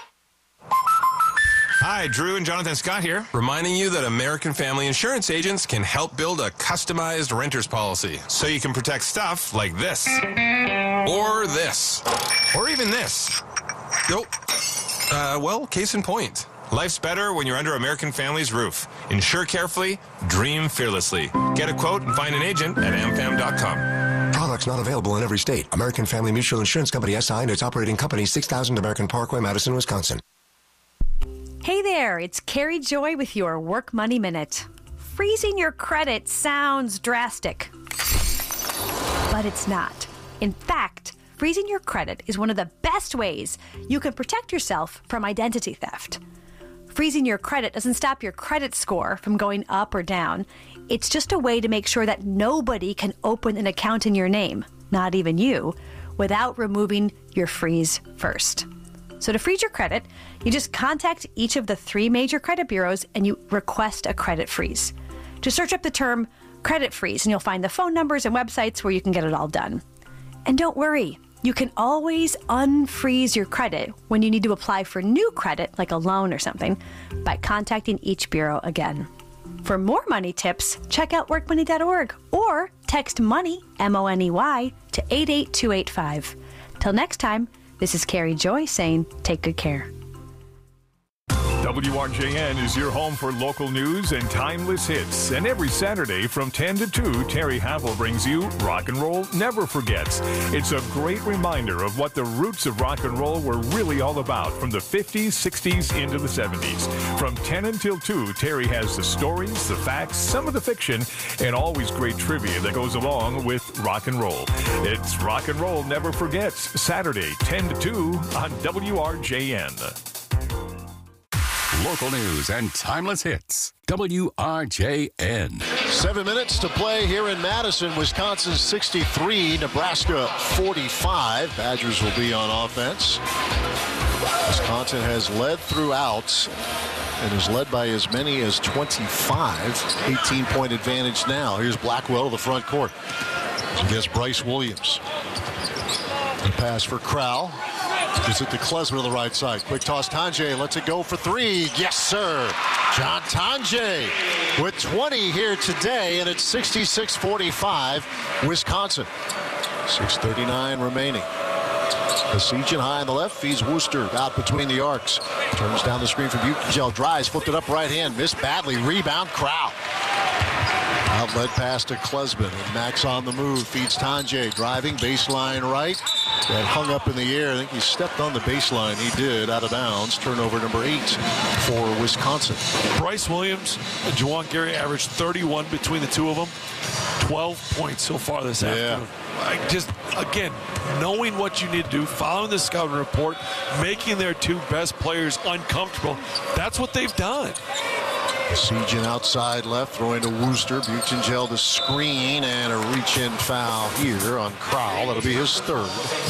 Hi, Drew and Jonathan Scott here, reminding you that American Family Insurance agents can help build a customized renter's policy so you can protect stuff like this, or this, or even this. Nope. Well, case in point. Life's better when you're under American Family's roof. Insure carefully, dream fearlessly. Get a quote and find an agent at amfam.com. Products not available in every state. American Family Mutual Insurance Company, SI, and its operating company, 6000 American Parkway, Madison, Wisconsin. Hey there, it's Carrie Joy with your Work Money Minute. Freezing your credit sounds drastic, but it's not. In fact, freezing your credit is one of the best ways you can protect yourself from identity theft. Freezing your credit doesn't stop your credit score from going up or down. It's just a way to make sure that nobody can open an account in your name, not even you, without removing your freeze first. So to freeze your credit, you just contact each of the 3 major credit bureaus and you request a credit freeze. Just search up the term credit freeze and you'll find the phone numbers and websites where you can get it all done. And don't worry, you can always unfreeze your credit when you need to apply for new credit, like a loan or something, by contacting each bureau again. For more money tips, check out workmoney.org or text MONEY, M-O-N-E-Y, to 88285. Till next time, this is Carrie Joy saying, take good care. WRJN is your home for local news and timeless hits. And every Saturday from 10 to 2, Terry Havel brings you Rock and Roll Never Forgets. It's a great reminder of what the roots of rock and roll were really all about from the 50s, 60s, into the 70s. From 10 until 2, Terry has the stories, the facts, some of the fiction, and always great trivia that goes along with rock and roll. It's Rock and Roll Never Forgets, Saturday, 10 to 2 on WRJN. Local news and timeless hits. WRJN. 7 minutes to play here in Madison. Wisconsin 63, Nebraska 45. Badgers will be on offense. Wisconsin has led throughout and is led by as many as 25. 18-point advantage now. Here's Blackwell to the front court against Bryce Williams. The pass for Crowell. Gives it to Klesmer on the right side. Quick toss, Tanjay lets it go for 3. Yes, sir. John Tanjay with 20 here today, and it's 66-45, Wisconsin. 6:39 remaining. Besiegin high on the left, feeds Wooster out between the arcs. Turns down the screen for Buchengel, drives, flipped it up right hand, missed badly, rebound, Crowell. Outlet pass to Klesman, and Max on the move, feeds Tanjay, driving, baseline right. That hung up in the air. I think he stepped on the baseline. He did, out of bounds. Turnover number 8 for Wisconsin. Bryce Williams and Juwan Gary averaged 31 between the two of them. 12 points so far this afternoon. Just, again, knowing what you need to do, following the scouting report, making their 2 best players uncomfortable. That's what they've done. Besiegin outside left, throwing to Wooster. Buchengel to screen, and a reach-in foul here on Crowell. That'll be his 3rd.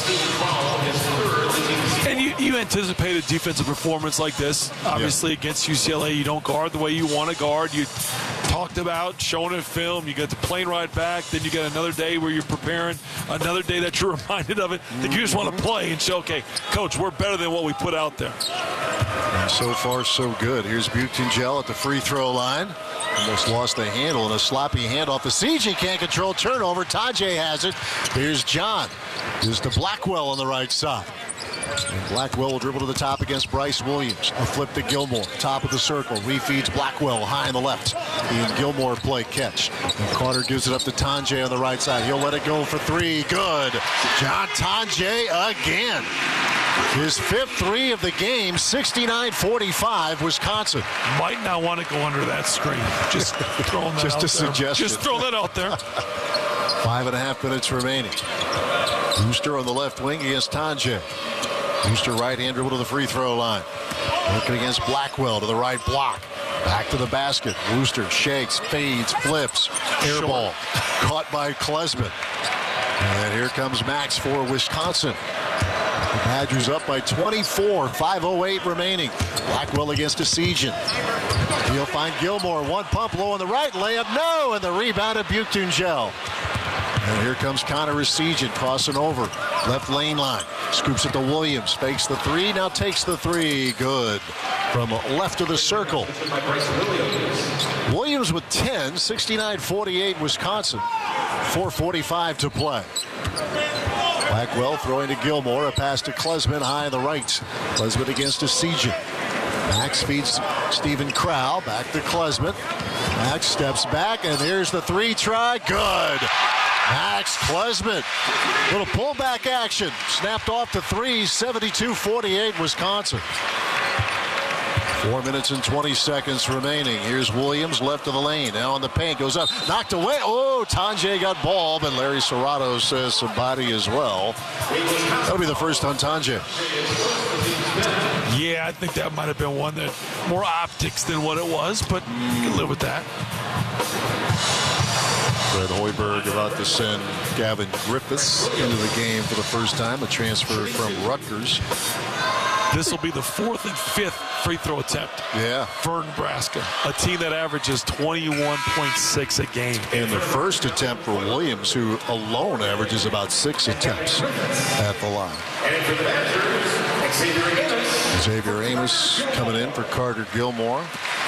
And you anticipate a defensive performance like this. Obviously, against UCLA, you don't guard the way you want to guard. You talked about showing it film. You got the plane ride back. Then you got another day where you're preparing, another day that you're reminded of it, that you just want to play and show, okay, Coach, we're better than what we put out there. And so far, so good. Here's Buchengel at the free throw line. Almost lost the handle and a sloppy handoff. Besiegin can't control turnover. Tanjay has it. Here's John. Here's to Blackwell on the right side. And Blackwell will dribble to the top against Bryce Williams. A flip to Gilmore. Top of the circle. Refeeds Blackwell high on the left. He and Gilmore play catch. And Carter gives it up to Tanjay on the right side. He'll let it go for 3. Good. John Tanjay again. His 5th 3 of the game. 69-45 Wisconsin. Might not want to go under that screen. Just throwing that just out a there. Suggestion. Just throw that out there. 5.5 minutes remaining. Wooster on the left wing against Tanjay. Wooster right hand dribble to the free throw line. Working against Blackwell to the right block. Back to the basket. Wooster shakes, fades, flips. Air ball. Caught by Klesman. And here comes Max for Wisconsin. The Badgers up by 24. 5:08 remaining. Blackwell against Besiegin. He'll find Gilmore. One pump low on the right. Layup, no. And the rebound of Buchengel. And here comes Connor Essegian crossing over. Left lane line. Scoops it to Williams. Fakes the three. Now takes the three. Good. From left of the circle. Williams with 10. 69-48 Wisconsin. 4:45 to play. Blackwell throwing to Gilmore. A pass to Klesman high on the right. Klesman against Essegian. Max feeds Stephen Crowell. Back to Klesman. Max steps back, and here's the three try. Good. Max Klesman. Little pullback action. Snapped off to three. 72-48 Wisconsin. 4 minutes and 20 seconds remaining. Here's Williams left of the lane. Now in the paint. Goes up. Knocked away. Oh, Tonje got ball, but Larry Serrato says some body as well. That'll be the first on Tonje. Yeah, I think that might have been one that more optics than what it was, but you can live with that. Fred Hoiberg about to send Gavin Griffiths into the game for the first time, a transfer from Rutgers. This will be the fourth and fifth free throw attempt for Nebraska, a team that averages 21.6 a game. And the first attempt for Williams, who alone averages about 6 attempts at the line. Xavier Amos coming in for Carter Gilmore.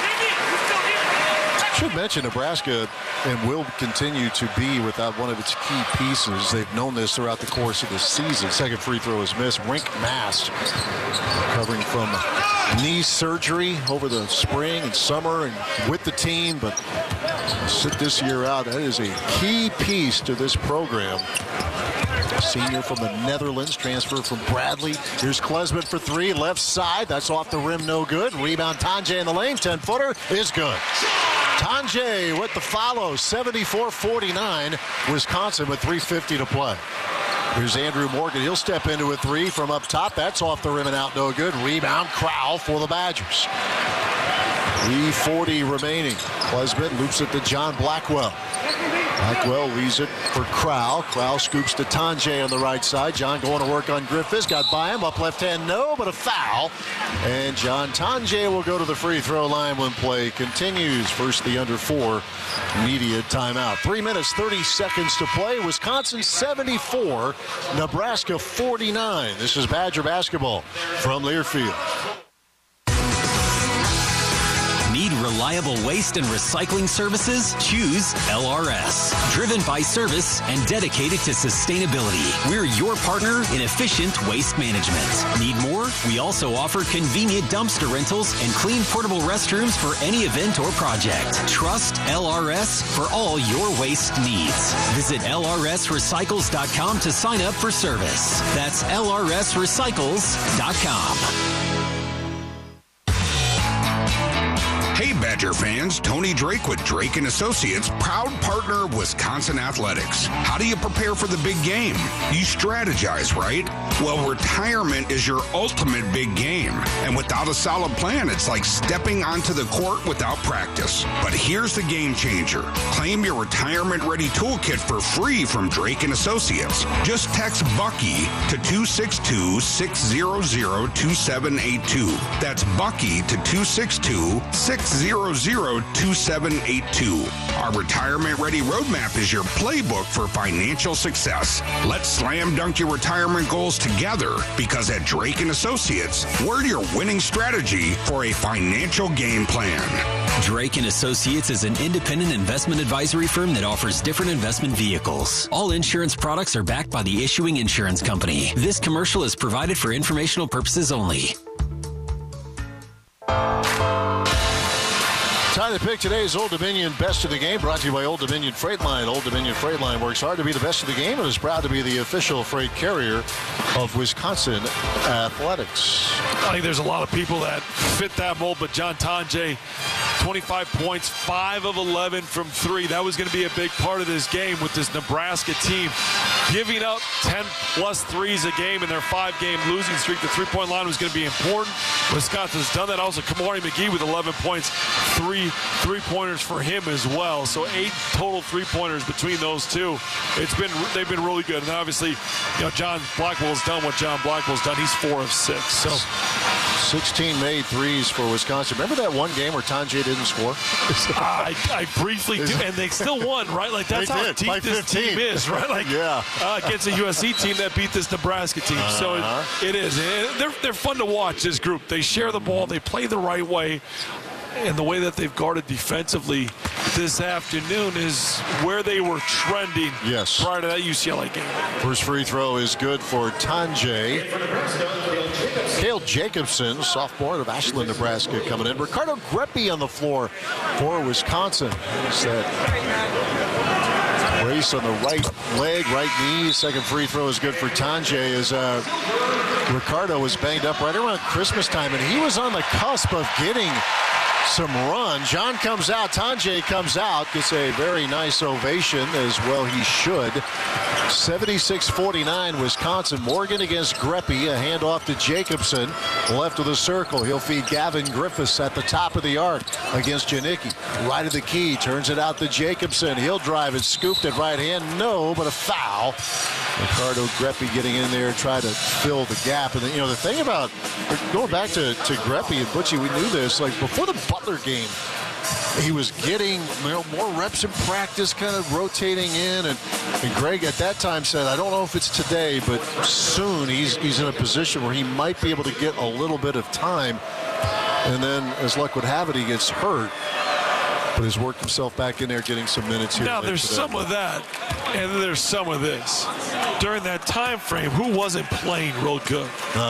Should mention Nebraska and will continue to be without one of its key pieces. They've known this throughout the course of the season. Second free throw is missed. Rink Mast recovering from knee surgery over the spring and summer and with the team, but sit this year out. That is a key piece to this program. Senior from the Netherlands, transfer from Bradley. Here's Klesman for three, left side. That's off the rim, no good. Rebound, Tonje in the lane, 10-footer is good. Tonje with the follow, 74-49. Wisconsin with 3:50 to play. Here's Andrew Morgan. He'll step into a three from up top. That's off the rim and out, no good. Rebound, Crowell for the Badgers. 3:40 remaining. Klesman loops it to John Blackwell. Blackwell leaves it for Crowell. Crowell scoops to Tonje on the right side. John going to work on Griffiths. Got by him. Up left hand, no, but a foul. And John Tonje will go to the free throw line when play continues. First, the under 4 media timeout. 3 minutes, 30 seconds to play. Wisconsin 74, Nebraska 49. This is Badger basketball from Learfield. Need reliable waste and recycling services? Choose LRS. Driven by service and dedicated to sustainability. We're your partner in efficient waste management. Need more? We also offer convenient dumpster rentals and clean portable restrooms for any event or project. Trust LRS for all your waste needs. Visit lrsrecycles.com to sign up for service. That's lrsrecycles.com. Hey Badger fans, Tony Drake with Drake & Associates, proud partner of Wisconsin Athletics. How do you prepare for the big game? You strategize, right? Well, retirement is your ultimate big game. And without a solid plan, it's like stepping onto the court without practice. But here's the game changer. Claim your retirement-ready toolkit for free from Drake & Associates. Just text Bucky to 262-600-2782. That's Bucky to 262-600-2782. Our retirement-ready roadmap is your playbook for financial success. Let's slam dunk your retirement goals together, because at Drake & Associates, we're your winning strategy for a financial game plan. Drake & Associates is an independent investment advisory firm that offers different investment vehicles. All insurance products are backed by the issuing insurance company. This commercial is provided for informational purposes only. Time to pick today's Old Dominion Best of the Game, brought to you by Old Dominion Freight Line. Old Dominion Freight Line works hard to be the best of the game and is proud to be the official freight carrier of Wisconsin Athletics. I think there's a lot of people that fit that mold, but John Tonje, 25 points, 5 of 11 from 3. That was going to be a big part of this game with this Nebraska team giving up 10-plus threes a game in their 5-game losing streak. The three-point line was going to be important. Wisconsin's done that. Also, Kamari McGee with 11 points, 3 three-pointers for him as well. So 8 total three-pointers between those two. They've been really good. And obviously, John Blackwell's done what John Blackwell's done. He's 4 of 6. So 16 made threes for Wisconsin. Remember that one game where Tanjay didn't score? I briefly do, and they still won, right? Like, that's how deep this team is, right? Like, against a USC team that beat this Nebraska team. So it is. They're fun to watch, this group. They share the ball. They play the right way. And the way that they've guarded defensively this afternoon is where they were trending prior to that UCLA game. First free throw is good for Tanjay. Cale Jacobson, sophomore out of Ashland, Nebraska, coming in. Ricardo Greppy on the floor for Wisconsin. He's that brace on the right leg, right knee. Second free throw is good for Tanjay as Ricardo was banged up right around Christmas time, and he was on the cusp of getting some run. John comes out, Tanjay comes out, gets a very nice ovation, as well he should. 76-49 Wisconsin. Morgan against Greppy, a handoff to Jacobson, left of the circle. He'll feed Gavin Griffiths at the top of the arc against Janicki. Right of the key, turns it out to Jacobson. He'll drive it, scooped it right hand, no, but a foul. Ricardo Greppy getting in there, try to fill the gap. And then, the thing about going back to Greppy and Butchie, we knew this, like before the Butler game, he was getting more reps in practice, kind of rotating in. And Greg at that time said, I don't know if it's today, but soon he's in a position where he might be able to get a little bit of time. And then, as luck would have it, he gets hurt. But has worked himself back in there, getting some minutes here. Now, there's some of that, and then there's some of this. During that time frame, who wasn't playing real good?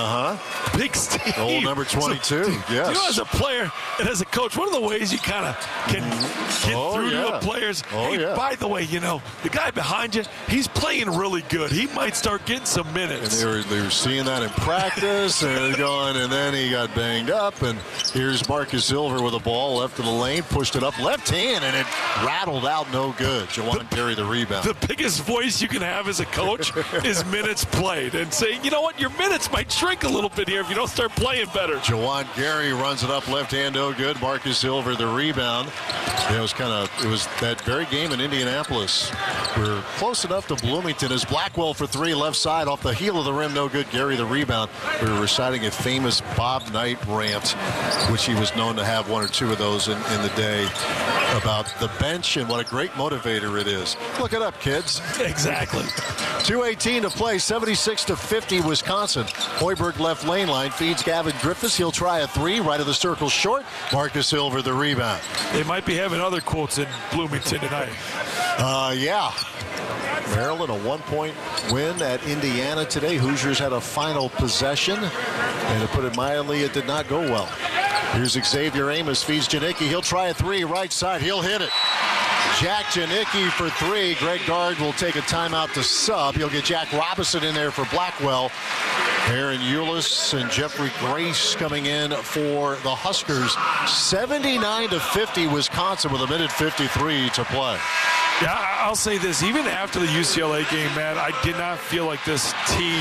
Big Steve. Old number 22, yes. As a player and as a coach, one of the ways you kind of can get through to the players. By the way, the guy behind you, he's playing really good. He might start getting some minutes. And they were seeing that in practice, and then he got banged up. And here's Marcus Silver with the ball left of the lane, pushed it up left hand, and it rattled out, no good. Jawan Gary the rebound. The biggest voice you can have as a coach is minutes played, and saying, you know what, your minutes might shrink a little bit here if you don't start playing better. Jawan Gary runs it up left hand, no good. Marcus Silver the rebound. It was that very game in Indianapolis. We're close enough to Bloomington as Blackwell for three, left side off the heel of the rim, no good. Gary the rebound. We were reciting a famous Bob Knight rant, which he was known to have one or two of those in the day, about the bench and what a great motivator it is. Look it up, kids. Exactly. 2:18 to play, 76-50 Wisconsin. Hoiberg left lane line, feeds Gavin Griffiths. He'll try a three, right of the circle short. Marcus Silver the rebound. They might be having other quotes in Bloomington tonight. Yeah. Maryland, a 1-point win at Indiana today. Hoosiers had a final possession, and to put it mildly, it did not go well. Here's Xavier Amos, feeds Janicki. He'll try a three, right side. He'll hit it. Jack Janicki for three. Greg Gard will take a timeout to sub. He'll get Jack Robinson in there for Blackwell. Aaron Eulis and Jeffrey Grace coming in for the Huskers. 79-50 Wisconsin with a minute 53 to play. Yeah, I'll say this. Even after the UCLA game, man, I did not feel like this team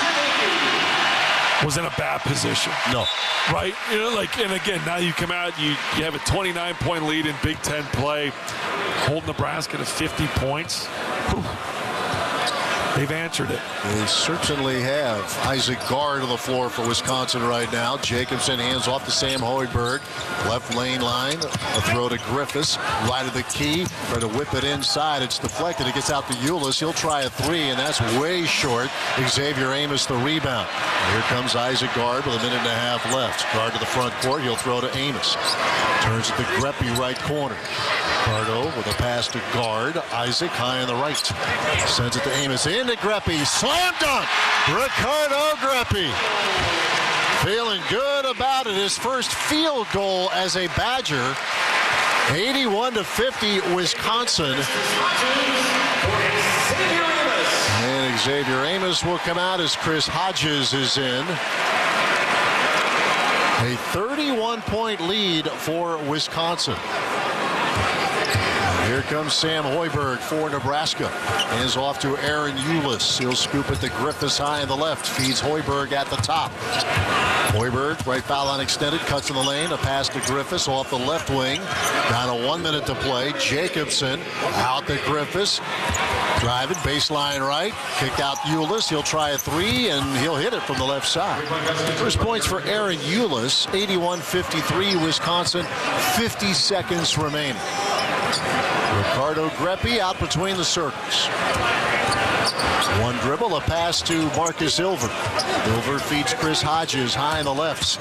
was in a bad position. No. Right? And again, now you come out, you have a 29-point lead in Big Ten play, hold Nebraska to 50 points. Whew. They've answered it. They certainly have. Isaac Gard on the floor for Wisconsin right now. Jacobson hands off to Sam Hoiberg. Left lane line. A throw to Griffiths. Right of the key. Try to whip it inside. It's deflected. It gets out to Eulis. He'll try a three, and that's way short. Xavier Amos the rebound. And here comes Isaac Gard with a minute and a half left. Gard to the front court. He'll throw to Amos. Turns it to Greppy right corner. Ricardo with a pass to Gard. Isaac high on the right. Sends it to Amos. Into Greppy. Slam dunk. Ricardo Greppy. Feeling good about it. His first field goal as a Badger. 81-50 Wisconsin. And Xavier Amos will come out as Chris Hodges is in. A 31-point lead for Wisconsin. Here comes Sam Hoiberg for Nebraska. Hands off to Aaron Eulis. He'll scoop it to Griffiths high in the left. Feeds Hoiberg at the top. Hoiberg, right foul line extended, cuts in the lane. A pass to Griffiths off the left wing. Down to 1 minute to play. Jacobson out to Griffiths. Driving, baseline right, kicked out Ulis. He'll try a three, and he'll hit it from the left side. First points for Aaron Ulis, 81-53, Wisconsin, 50 seconds remaining. Ricardo Greppi out between the circles. One dribble, a pass to Marcus Ilver. Ilver feeds Chris Hodges high in the left.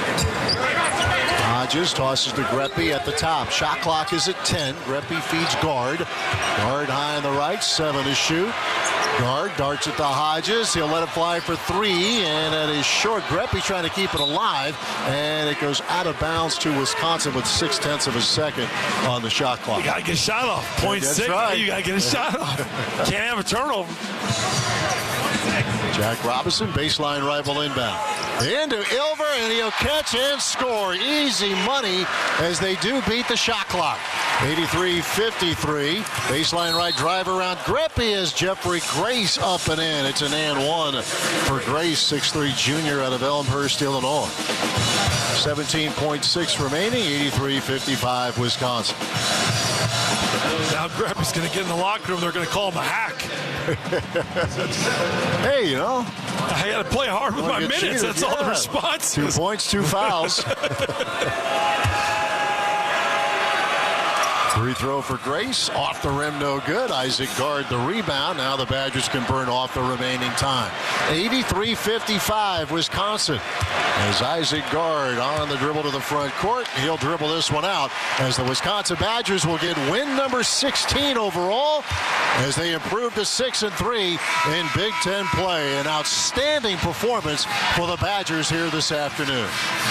Hodges tosses to Greppi at the top. Shot clock is at 10. Greppi feeds Guard. Guard high on the right, 7 to shoot. Guard darts it to Hodges. He'll let it fly for 3, and that is short. Greppi trying to keep it alive, and it goes out of bounds to Wisconsin with 0.6 of a second on the shot clock. You got to get a shot off. 0.6. Right. You got to get a shot off. Can't have a turnover. Jack Robinson, baseline rival inbound. Into Ilver, and he'll catch and score. Easy money as they do beat the shot clock. 83-53. Baseline right drive around Greppi as Jeffrey Grace up and in. It's an and one for Grace, 6'3" junior out of Elmhurst, Illinois. 17.6 remaining, 83-55 Wisconsin. Now Greppi's going to get in the locker room. They're going to call him a hack. Hey, you know. I got to play hard with my minutes. Cheated. That's all the response. 2 points, 2 fouls. Free throw for Grace. Off the rim, no good. Isaac Guard the rebound. Now the Badgers can burn off the remaining time. 83-55 Wisconsin. As Isaac Guard on the dribble to the front court. He'll dribble this one out as the Wisconsin Badgers will get win number 16 overall as they improve to 6-3 in Big Ten play. An outstanding performance for the Badgers here this afternoon.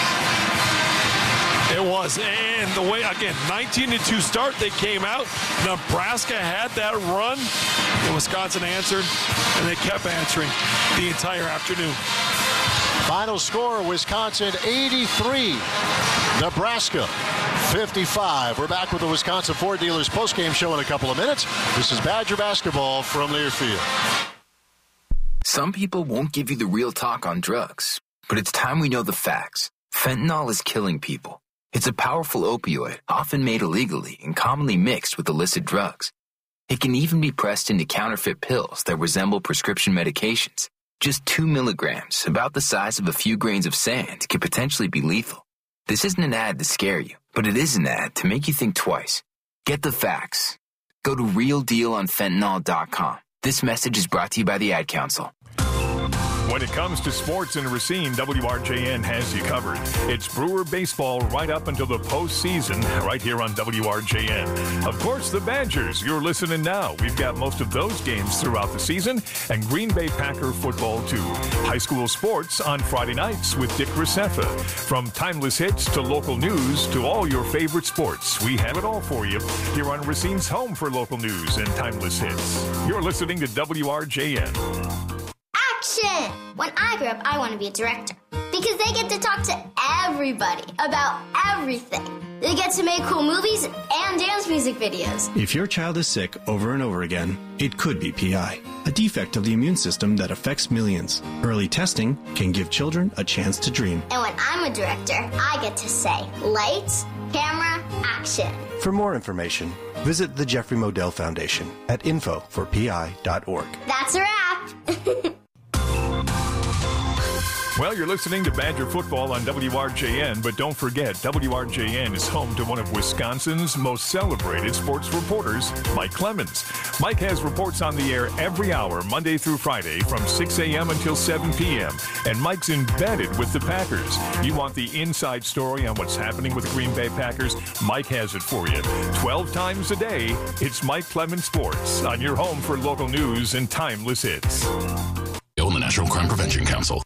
It was, and the way, again, 19-2 start, they came out. Nebraska had that run, and Wisconsin answered, and they kept answering the entire afternoon. Final score, Wisconsin 83, Nebraska 55. We're back with the Wisconsin Ford Dealers postgame show in a couple of minutes. This is Badger basketball from Learfield. Some people won't give you the real talk on drugs, but it's time we know the facts. Fentanyl is killing people. It's a powerful opioid, often made illegally and commonly mixed with illicit drugs. It can even be pressed into counterfeit pills that resemble prescription medications. Just 2 milligrams, about the size of a few grains of sand, can potentially be lethal. This isn't an ad to scare you, but it is an ad to make you think twice. Get the facts. Go to realdealonfentanyl.com. This message is brought to you by the Ad Council. When it comes to sports in Racine, WRJN has you covered. It's Brewer baseball right up until the postseason, right here on WRJN. Of course, the Badgers, you're listening now. We've got most of those games throughout the season, and Green Bay Packer football, too. High school sports on Friday nights with Dick Recefa. From timeless hits to local news to all your favorite sports, we have it all for you here on Racine's home for local news and timeless hits. You're listening to WRJN. Action! When I grow up, I want to be a director because they get to talk to everybody about everything. They get to make cool movies and dance music videos. If your child is sick over and over again, it could be PI, a defect of the immune system that affects millions. Early testing can give children a chance to dream. And when I'm a director, I get to say, lights, camera, action. For more information, visit the Jeffrey Modell Foundation at info4pi.org. That's a wrap. Well, you're listening to Badger football on WRJN, but don't forget, WRJN is home to one of Wisconsin's most celebrated sports reporters, Mike Clemens. Mike has reports on the air every hour, Monday through Friday, from 6 a.m. until 7 p.m., and Mike's embedded with the Packers. You want the inside story on what's happening with the Green Bay Packers? Mike has it for you. 12 times a day, it's Mike Clemens Sports on your home for local news and timeless hits. On the National Crime Prevention Council.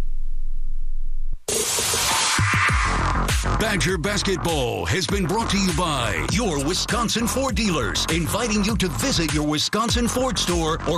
Badger basketball has been brought to you by your Wisconsin Ford dealers, inviting you to visit your Wisconsin Ford store or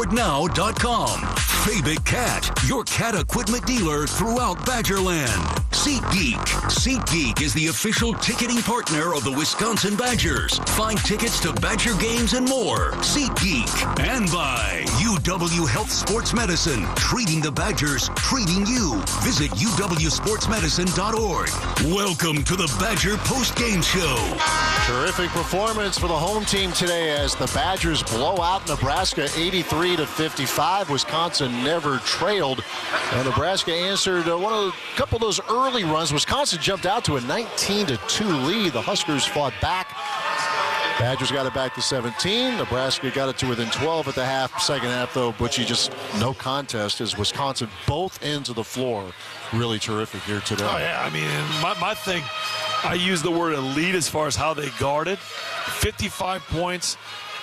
buyfordnow.com. Fabic Cat, your cat equipment dealer throughout Badgerland. SeatGeek. SeatGeek is the official ticketing partner of the Wisconsin Badgers. Find tickets to Badger games and more. SeatGeek. And by UW Health Sports Medicine. Treating the Badgers, treating you. Visit uwsportsmedicine.org. Welcome to the Badger Post-Game Show. Terrific performance for the home team today as the Badgers blow out Nebraska 83-55. Wisconsin never trailed. And Nebraska answered a couple of those early runs. Wisconsin jumped out to a 19-2 lead. The Huskers fought back. Badgers got it back to 17. Nebraska got it to within 12 at the second half, though. Butchie, just no contest as Wisconsin, both ends of the floor, really terrific here today. Oh, yeah. I mean, my thing, I use the word elite as far as how they guarded. 55 points.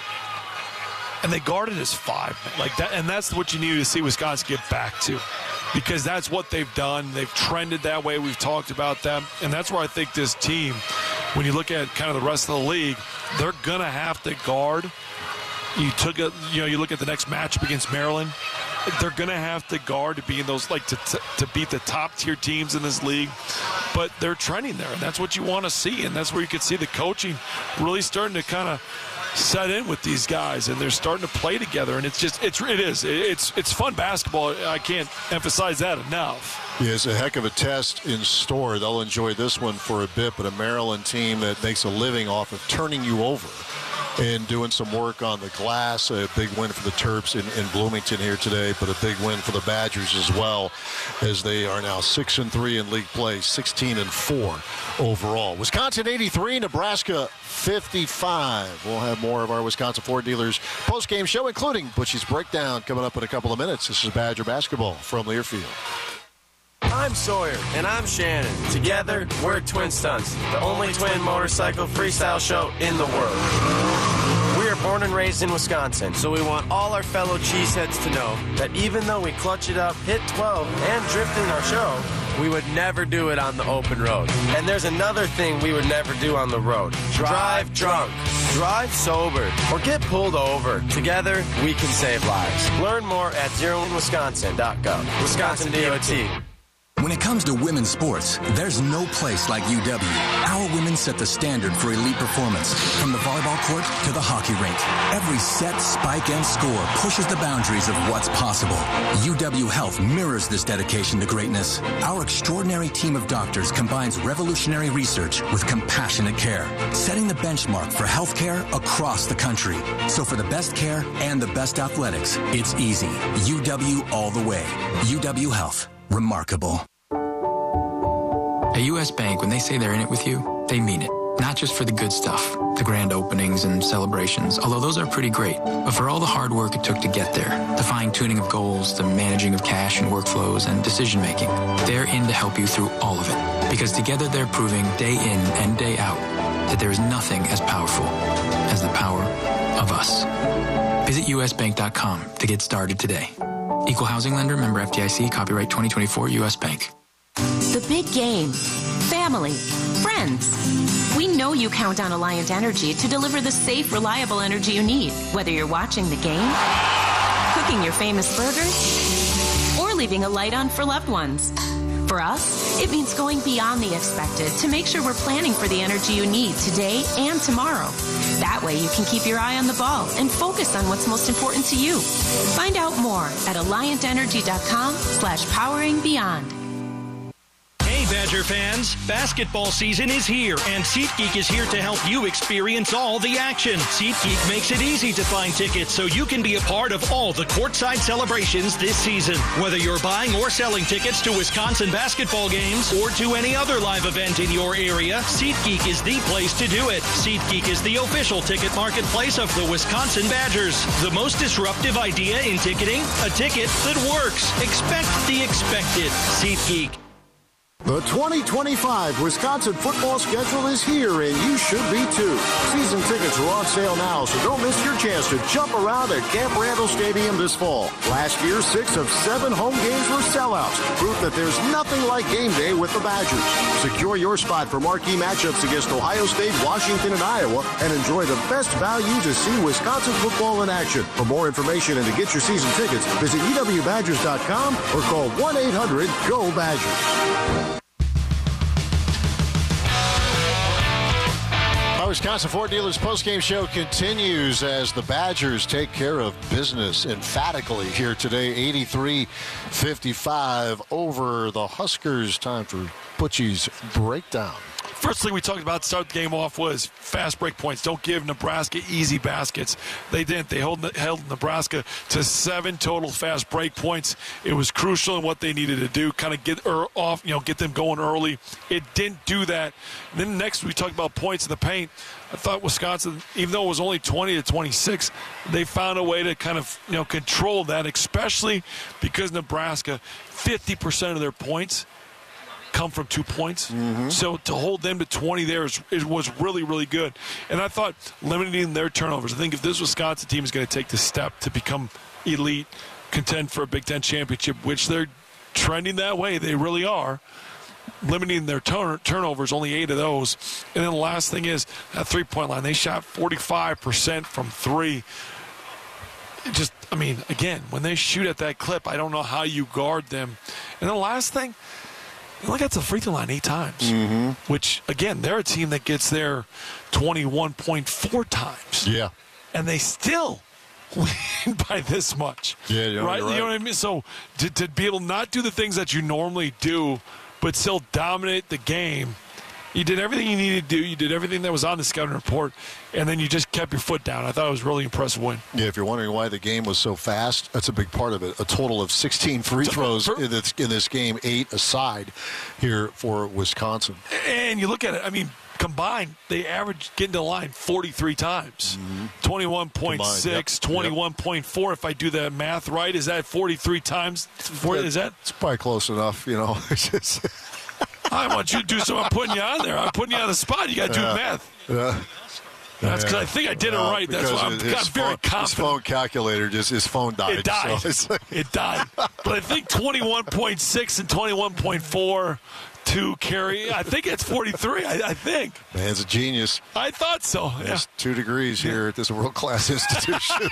And they guarded as 5 like that, and that's what you need to see Wisconsin get back to, because that's what they've done. They've trended that way. We've talked about them, and that's where I think this team, when you look at kind of the rest of the league, they're gonna have to guard. You look at the next matchup against Maryland. They're gonna have to guard to be in those, like, to beat the top tier teams in this league. But they're trending there, and that's what you want to see, and that's where you can see the coaching really starting to kind of set in with these guys, and they're starting to play together, and it's fun basketball. I can't emphasize that enough. Yeah, it's a heck of a test in store. They'll enjoy this one for a bit, but a Maryland team that makes a living off of turning you over and doing some work on the glass. A big win for the Terps in Bloomington here today, but a big win for the Badgers as well, as they are now 6-3 in league play, 16-4 overall. Wisconsin 83, Nebraska 55. We'll have more of our Wisconsin Ford dealers post-game show, including Butchie's breakdown, coming up in a couple of minutes. This is Badger basketball from Learfield. I'm Sawyer. And I'm Shannon. Together, we're Twin Stunts, the only twin motorcycle freestyle show in the world. We are born and raised in Wisconsin, so we want all our fellow cheeseheads to know that even though we clutch it up, hit 12, and drift in our show, we would never do it on the open road. And there's another thing we would never do on the road. Drive drunk, drive sober, or get pulled over. Together, we can save lives. Learn more at zeroinwisconsin.gov. Wisconsin DOT. When it comes to women's sports, there's no place like UW. Our women set the standard for elite performance, from the volleyball court to the hockey rink. Every set, spike, and score pushes the boundaries of what's possible. UW Health mirrors this dedication to greatness. Our extraordinary team of doctors combines revolutionary research with compassionate care, setting the benchmark for healthcare across the country. So for the best care and the best athletics, it's easy. UW all the way. UW Health. Remarkable. At U.S. Bank, when they say they're in it with you, they mean it. Not just for the good stuff, the grand openings and celebrations, although those are pretty great, but for all the hard work it took to get there, the fine-tuning of goals, the managing of cash and workflows, and decision-making. They're in to help you through all of it, because together they're proving day in and day out that there is nothing as powerful as the power of us. Visit usbank.com to get started today. Equal housing lender, member FDIC, copyright 2024, U.S. Bank. The big game. Family. Friends. We know you count on Alliant Energy to deliver the safe, reliable energy you need, whether you're watching the game, cooking your famous burgers, or leaving a light on for loved ones. For us, it means going beyond the expected to make sure we're planning for the energy you need today and tomorrow. That way you can keep your eye on the ball and focus on what's most important to you. Find out more at alliantenergy.com/poweringbeyond. Hey, Badger fans, basketball season is here, and SeatGeek is here to help you experience all the action. SeatGeek makes it easy to find tickets so you can be a part of all the courtside celebrations this season. Whether you're buying or selling tickets to Wisconsin basketball games or to any other live event in your area, SeatGeek is the place to do it. SeatGeek is the official ticket marketplace of the Wisconsin Badgers. The most disruptive idea in ticketing? A ticket that works. Expect the expected. SeatGeek. The 2025 Wisconsin football schedule is here, and you should be too. Season tickets are on sale now, so don't miss your chance to jump around at Camp Randall Stadium this fall. Last year, 6 of 7 home games were sellouts, proof that there's nothing like game day with the Badgers. Secure your spot for marquee matchups against Ohio State, Washington, and Iowa, and enjoy the best value to see Wisconsin football in action. For more information and to get your season tickets, visit UWBadgers.com or call 1-800-GO-BADGERS. Wisconsin Ford Dealers postgame show continues as the Badgers take care of business emphatically here today. 83-55 over the Huskers. Time for Butchie's breakdown. First thing we talked about to start the game off was fast break points. Don't give Nebraska easy baskets. They didn't. They held Nebraska to 7 total fast break points. It was crucial in what they needed to do, kind of get them going early. It didn't do that. And then next we talked about points in the paint. I thought Wisconsin, even though it was only 20-26, they found a way to kind of control that, especially because Nebraska, 50% of their points come from 2 points. So to hold them to 20 there was really, really good. And I thought limiting their turnovers. I think if this Wisconsin team is going to take the step to become elite, contend for a Big Ten championship, which they're trending that way, they really are, limiting their turnovers, only 8 of those. And then the last thing is that three-point line. They shot 45% from 3. Again, when they shoot at that clip, I don't know how you guard them. And the last thing, they only got to the free throw line 8 times, which, again, they're a team that gets there 21.4 times. Yeah. And they still win by this much. Yeah, you're right. You know what I mean? So to be able to not do the things that you normally do, but still dominate the game, you did everything you needed to do. You did everything that was on the scouting report, and then you just kept your foot down. I thought it was a really impressive win. Yeah, if you're wondering why the game was so fast, that's a big part of it. A total of 16 free throws in this game, 8 aside here for Wisconsin. And you look at it, combined, they averaged getting to the line 43 times. 21.6, 21.4. If I do the math right, is that 43 times? It's probably close enough, I want you to do something. I'm putting you on there. I'm putting you on the spot. You got to do math. Yeah. That's because I think I did it right. That's why I'm very confident. His phone calculator, his phone died. It died. So it died. But I think 21.6 and 21.4 to carry. I think it's 43. I think. Man's a genius. I thought so. Yeah. There's 2 degrees here at this world-class institution.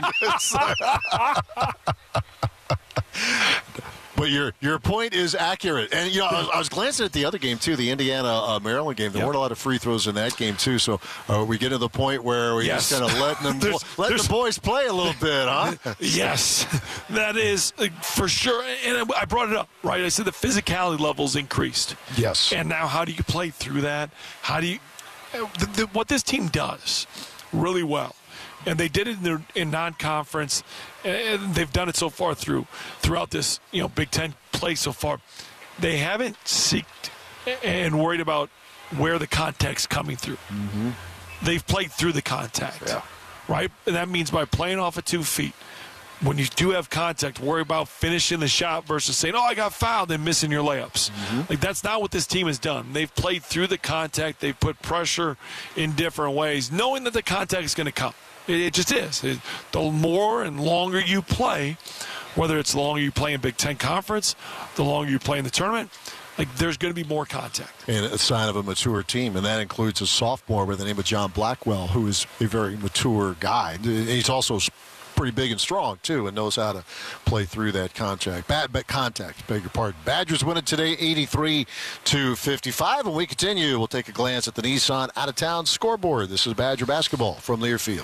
But your point is accurate. And, I was glancing at the other game, too, the Indiana-Maryland game. There weren't a lot of free throws in that game, too. So we get to the point where we're just kind of letting the boys play a little bit, huh? Yes, that is for sure. And I brought it up, right? I said the physicality levels increased. Yes. And now how do you play through that? How do you what this team does really well, and they did it in non-conference, and they've done it so far throughout this Big Ten play so far. They haven't seeked and worried about where the contact's coming through. They've played through the contact, right? And that means by playing off of 2 feet. When you do have contact, worry about finishing the shot versus saying, I got fouled, and missing your layups. That's not what this team has done. They've played through the contact. They've put pressure in different ways, knowing that the contact is going to come. It just is. The more and longer you play, whether it's the longer you play in Big Ten Conference, the longer you play in the tournament, there's going to be more contact. And a sign of a mature team, and that includes a sophomore by the name of John Blackwell, who is a very mature guy. And he's also pretty big and strong, too, and knows how to play through that contact. Beg your pardon. Badgers win it today, 83-55. And we continue. We'll take a glance at the Nissan out-of-town scoreboard. This is Badger basketball from Learfield.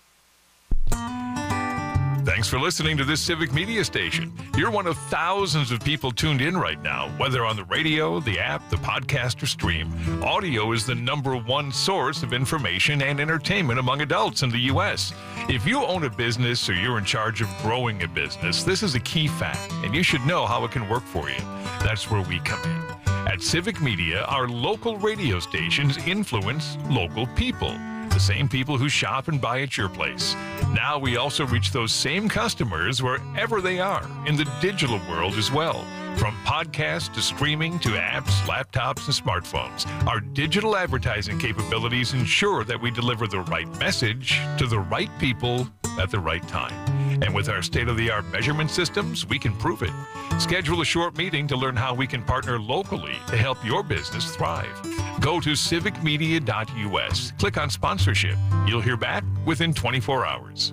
Thanks for listening to this Civic Media station. You're one of thousands of people tuned in right now, whether on the radio, the app, the podcast, or stream. Audio is the #1 source of information and entertainment among adults in the U.S. If you own a business or you're in charge of growing a business, this is a key fact, and you should know how it can work for you. That's where we come in. At Civic Media, our local radio stations influence local people. The same people who shop and buy at your place. Now we also reach those same customers wherever they are in the digital world as well. From podcasts to streaming to apps, laptops, and smartphones, our digital advertising capabilities ensure that we deliver the right message to the right people at the right time. And with our state-of-the-art measurement systems, we can prove it. Schedule a short meeting to learn how we can partner locally to help your business thrive. Go to civicmedia.us. Click on sponsorship. You'll hear back within 24 hours.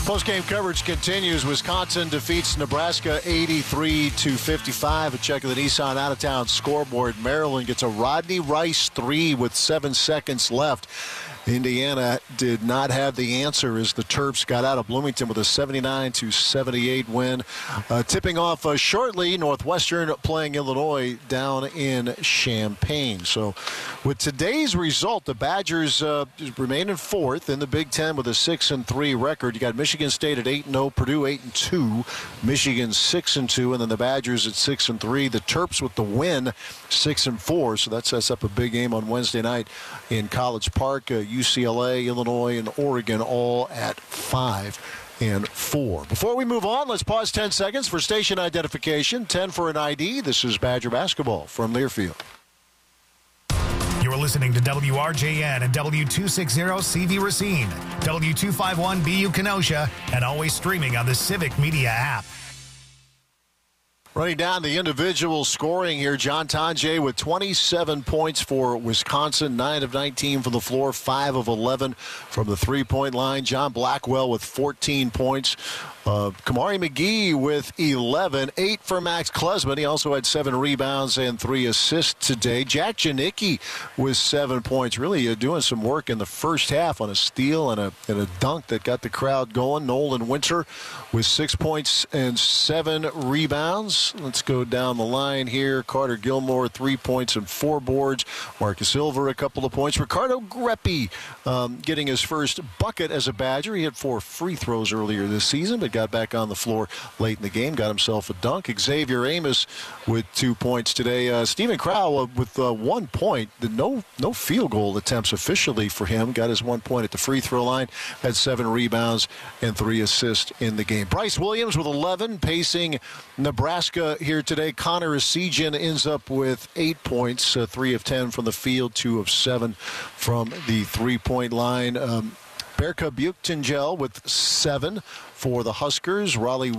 Post-game coverage continues. Wisconsin defeats Nebraska 83-55. A check of the Nissan out-of-town scoreboard. Maryland gets a Rodney Rice 3 with 7 seconds left. Indiana did not have the answer as the Terps got out of Bloomington with a 79-78 win. Tipping off shortly, Northwestern playing Illinois down in Champaign. So with today's result, the Badgers remain in fourth in the Big Ten with a 6-3 record. You got Michigan State at 8-0, Purdue 8-2, Michigan 6-2, and then the Badgers at 6-3. The Terps with the win, 6-4. So that sets up a big game on Wednesday night in College Park. UCLA, Illinois, and Oregon all at 5-4. Before we move on, let's pause 10 seconds for station identification. 10 for an ID. This is Badger basketball from Learfield. You're listening to WRJN and W260 CV Racine, W251 BU Kenosha, and always streaming on the Civic Media app. Running down the individual scoring here, John Tonje with 27 points for Wisconsin, 9 of 19 from the floor, 5 of 11 from the three-point line. John Blackwell with 14 points. Kamari McGee with 11, 8 for Max Klesman. He also had 7 rebounds and 3 assists today. Jack Janicki with 7 points, really doing some work in the first half on a steal and a dunk that got the crowd going. Nolan Winter with 6 points and 7 rebounds. Let's go down the line here. Carter Gilmore, 3 points and 4 boards. Marcus Silver, a couple of points. Ricardo Greppi getting his first bucket as a Badger. He had 4 free throws earlier this season, but got back on the floor late in the game, got himself a dunk. Xavier Amos with 2 points today. Stephen Crow with 1 point. No field goal attempts officially for him. Got his 1 point at the free throw line. Had 7 rebounds and 3 assists in the game. Bryce Williams with 11, pacing Nebraska here today. Connor Esigian ends up with 8 points, 3 of 10 from the field, 2 of 7 from the three-point line. Berka Buchtengel with 7 for the Huskers. Raleigh